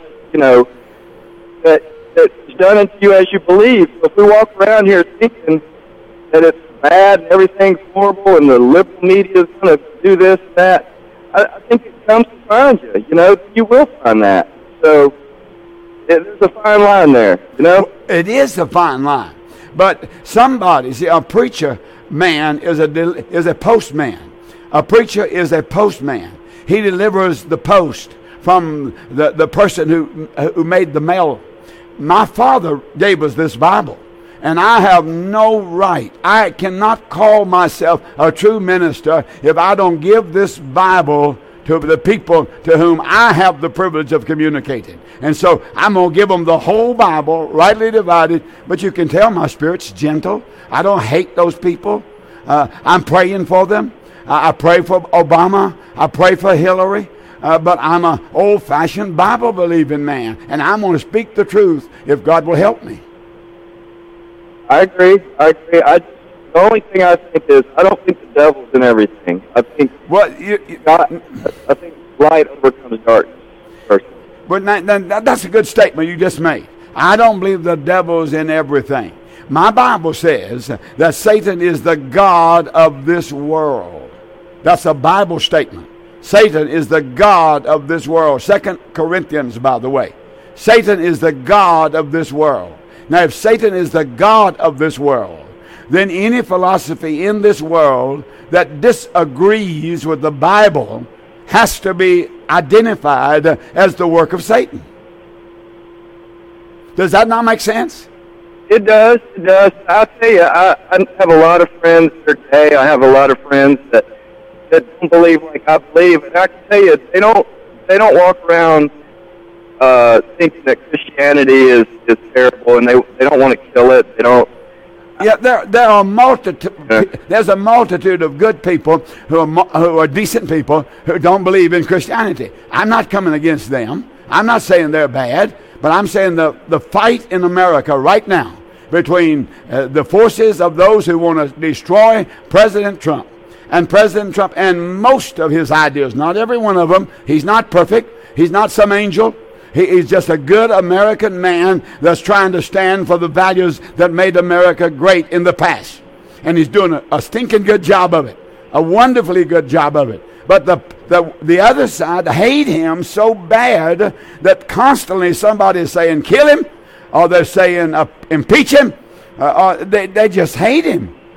that it's done unto you as you believe. So if we walk around here thinking that it's bad and everything's horrible and the liberal media is going to do this and that, I think it comes to find you. You will find that. So there's a fine line there. It is a fine line. But somebody, see, a preacher man is a postman. A preacher is a postman. He delivers the post from the person who made the mail. My father gave us this Bible, and I have no right. I cannot call myself a true minister if I don't give this Bible to the people to whom I have the privilege of communicating. And so I'm going to give them the whole Bible, rightly divided, but you can tell my spirit's gentle. I don't hate those people. I'm praying for them. I pray for Obama. I pray for Hillary. But I'm an old-fashioned Bible-believing man, and I'm going to speak the truth if God will help me. I agree. The only thing I think is I don't think the devil's in everything. I think I think light overcomes darkness. Personally. But that's a good statement you just made. I don't believe the devil's in everything. My Bible says that Satan is the god of this world. That's a Bible statement. Satan is the god of this world. 2 Corinthians, by the way. Satan is the god of this world. Now, if Satan is the god of this world, then any philosophy in this world that disagrees with the Bible has to be identified as the work of Satan. Does that not make sense? It does. I'll tell you, I have a lot of friends today. I have a lot of friends that don't believe like I believe, and I can tell you, they don't walk around thinking that Christianity is terrible, and they don't want to kill it. They don't. Yeah, there are multitude. There's a multitude of good people who are decent people who don't believe in Christianity. I'm not coming against them. I'm not saying they're bad, but I'm saying the fight in America right now between the forces of those who want to destroy President Trump and most of his ideas, not every one of them. He's not perfect. He's not some angel. He's just a good American man that's trying to stand for the values that made America great in the past. And he's doing a stinking good job of it, a wonderfully good job of it. But the other side hate him so bad that constantly somebody is saying, kill him, or they're saying, impeach him. Or they just hate him.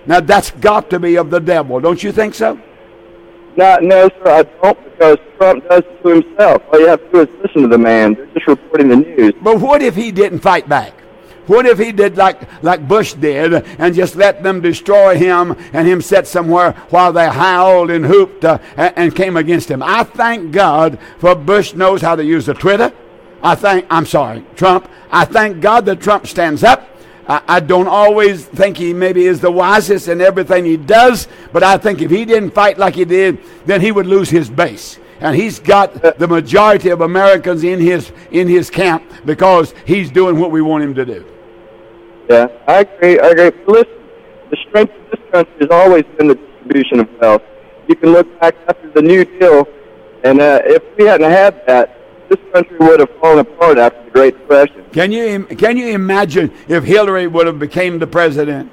Now, that's got to be of the devil. Don't you think so? No, sir, I don't, because Trump does it to himself. All you have to do is listen to the man. They're just reporting the news. But what if he didn't fight back? What if he did like Bush did and just let them destroy him and him sit somewhere while they howled and hooped and came against him? I thank God for Bush knows how to use the Twitter. Trump. I thank God that Trump stands up. I don't always think he maybe is the wisest in everything he does, but I think if he didn't fight like he did, then he would lose his base. And he's got the majority of Americans in his camp because he's doing what we want him to do. Yeah, I agree. But listen, the strength of this country has always been the distribution of wealth. You can look back after the New Deal, and if we hadn't had that, this country would have fallen apart after the Great Depression. Can you imagine if Hillary would have became the president?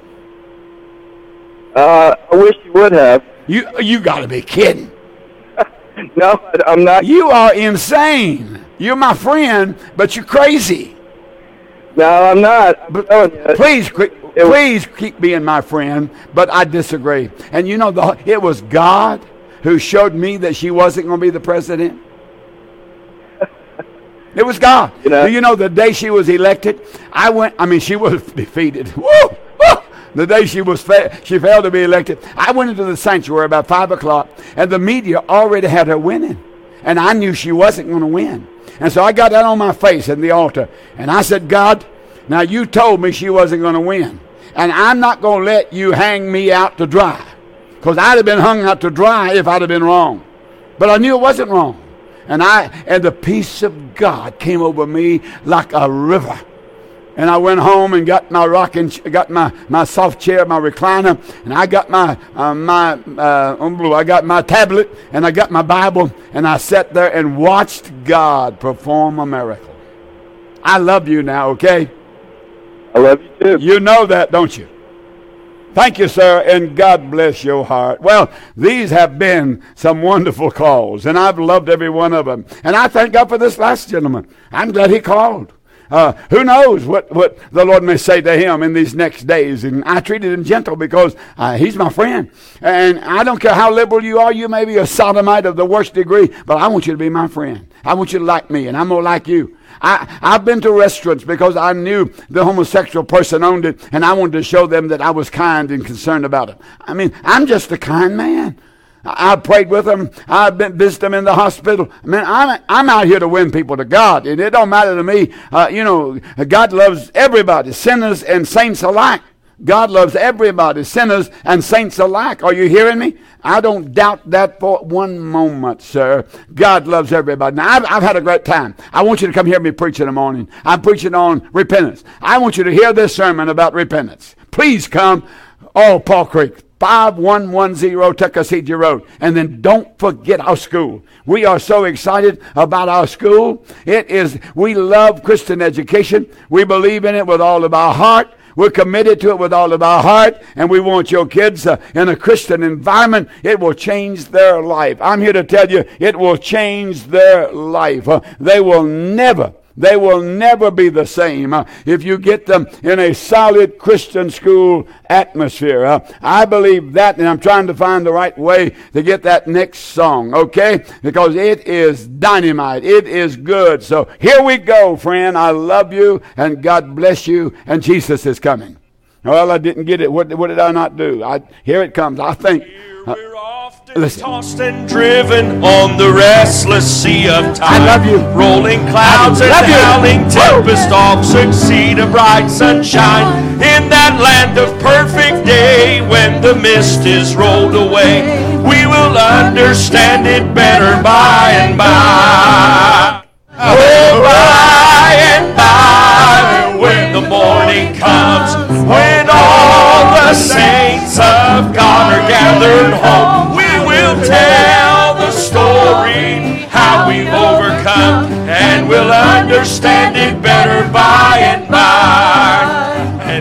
I wish you would have. You got to be kidding. No, I'm not. You are insane. You're my friend, but you're crazy. No, I'm not. Please keep being my friend, but I disagree. And you know, it was God who showed me that she wasn't going to be the president. It was God. Do you know the day she was elected, she was defeated. Woo! Woo! The day she failed to be elected, I went into the sanctuary about 5 o'clock, and the media already had her winning. And I knew she wasn't going to win. And so I got down on my face in the altar, and I said, God, now you told me she wasn't going to win. And I'm not going to let you hang me out to dry. Because I'd have been hung out to dry if I'd have been wrong. But I knew it wasn't wrong. And the peace of God came over me like a river. And I went home and got my my soft chair, my recliner, and I got I got my tablet, and I got my Bible, and I sat there and watched God perform a miracle. I love you now, okay? I love you too. You know that, don't you? Thank you, sir, and God bless your heart. Well, these have been some wonderful calls, and I've loved every one of them. And I thank God for this last gentleman. I'm glad he called. Who knows what the Lord may say to him in these next days. And I treated him gentle because he's my friend. And I don't care how liberal you are. You may be a sodomite of the worst degree, but I want you to be my friend. I want you to like me, and I'm going to like you. I've been to restaurants because I knew the homosexual person owned it, and I wanted to show them that I was kind and concerned about it. I mean, I'm just a kind man. I prayed with them. I've been visited them in the hospital. I mean, I'm out here to win people to God, and it don't matter to me. God loves everybody, sinners and saints alike. God loves everybody, sinners and saints alike. Are you hearing me? I don't doubt that for one moment, sir. God loves everybody. Now, I've had a great time. I want you to come hear me preach in the morning. I'm preaching on repentance. I want you to hear this sermon about repentance. Please come. Oh, Paul Creek, 5110 Tuckasegee Road. And then don't forget our school. We are so excited about our school. We love Christian education. We believe in it with all of our heart. We're committed to it with all of our heart, and we want your kids in a Christian environment. It will change their life. I'm here to tell you, it will change their life. They will never be the same if you get them in a solid Christian school atmosphere. I believe that, and I'm trying to find the right way to get that next song, okay? Because it is dynamite. It is good. So here we go, friend. I love you, and God bless you, and Jesus is coming. Well, I didn't get it. What did I not do? Here it comes. I think. Listen. Tossed and driven on the restless sea of time. I love you. Rolling clouds and howling tempest all succeed a bright sunshine. In that land of perfect day, when the mist is rolled away, we will understand it better by and by. Oh, by and by, when the morning comes, when all the saints of God are gathered home, we will tell the story, how we've overcome, and we'll understand it better by and by. And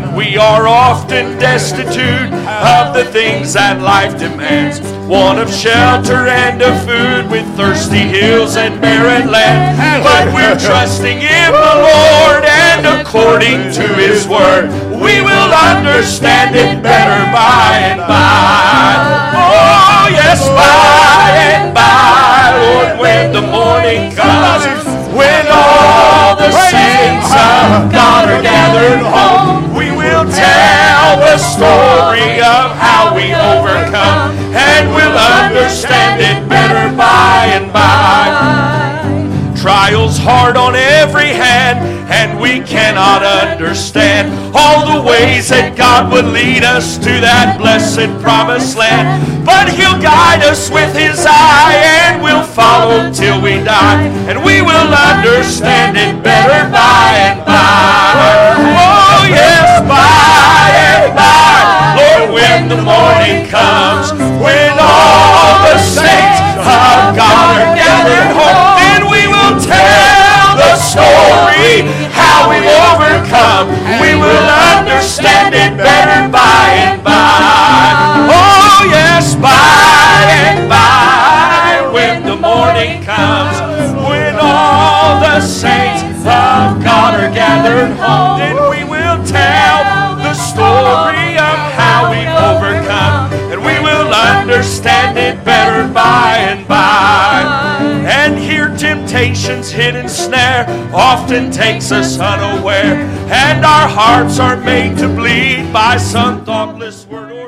We are often destitute of the things that life demands. Want of shelter and of food with thirsty hills and barren land. But we're trusting in the Lord, and according to His word, we will understand it better by and by. Oh yes, by and by, Lord, when the morning comes, when all the saints of God are gathered home, we will tell the story of how we overcome, and we'll understand it better by and by. Trials hard on every hand, and we cannot understand all the ways that God would lead us to that blessed promised land. But He'll guide us with His eye, and we'll follow till we die, and we will understand it better by and by. Oh yes, by and by, Lord, when the morning comes, when all the saints of God are gathered home, then we will tell the story how we overcome. We will understand it better by and by. Oh yes, by and by, when the morning comes, when all the saints of God are gathered home, then we will tell the story of how we overcome, and we will understand it better by and by. And here temptation's hidden snare often takes us unaware, and our hearts are made to bleed by some thoughtless word or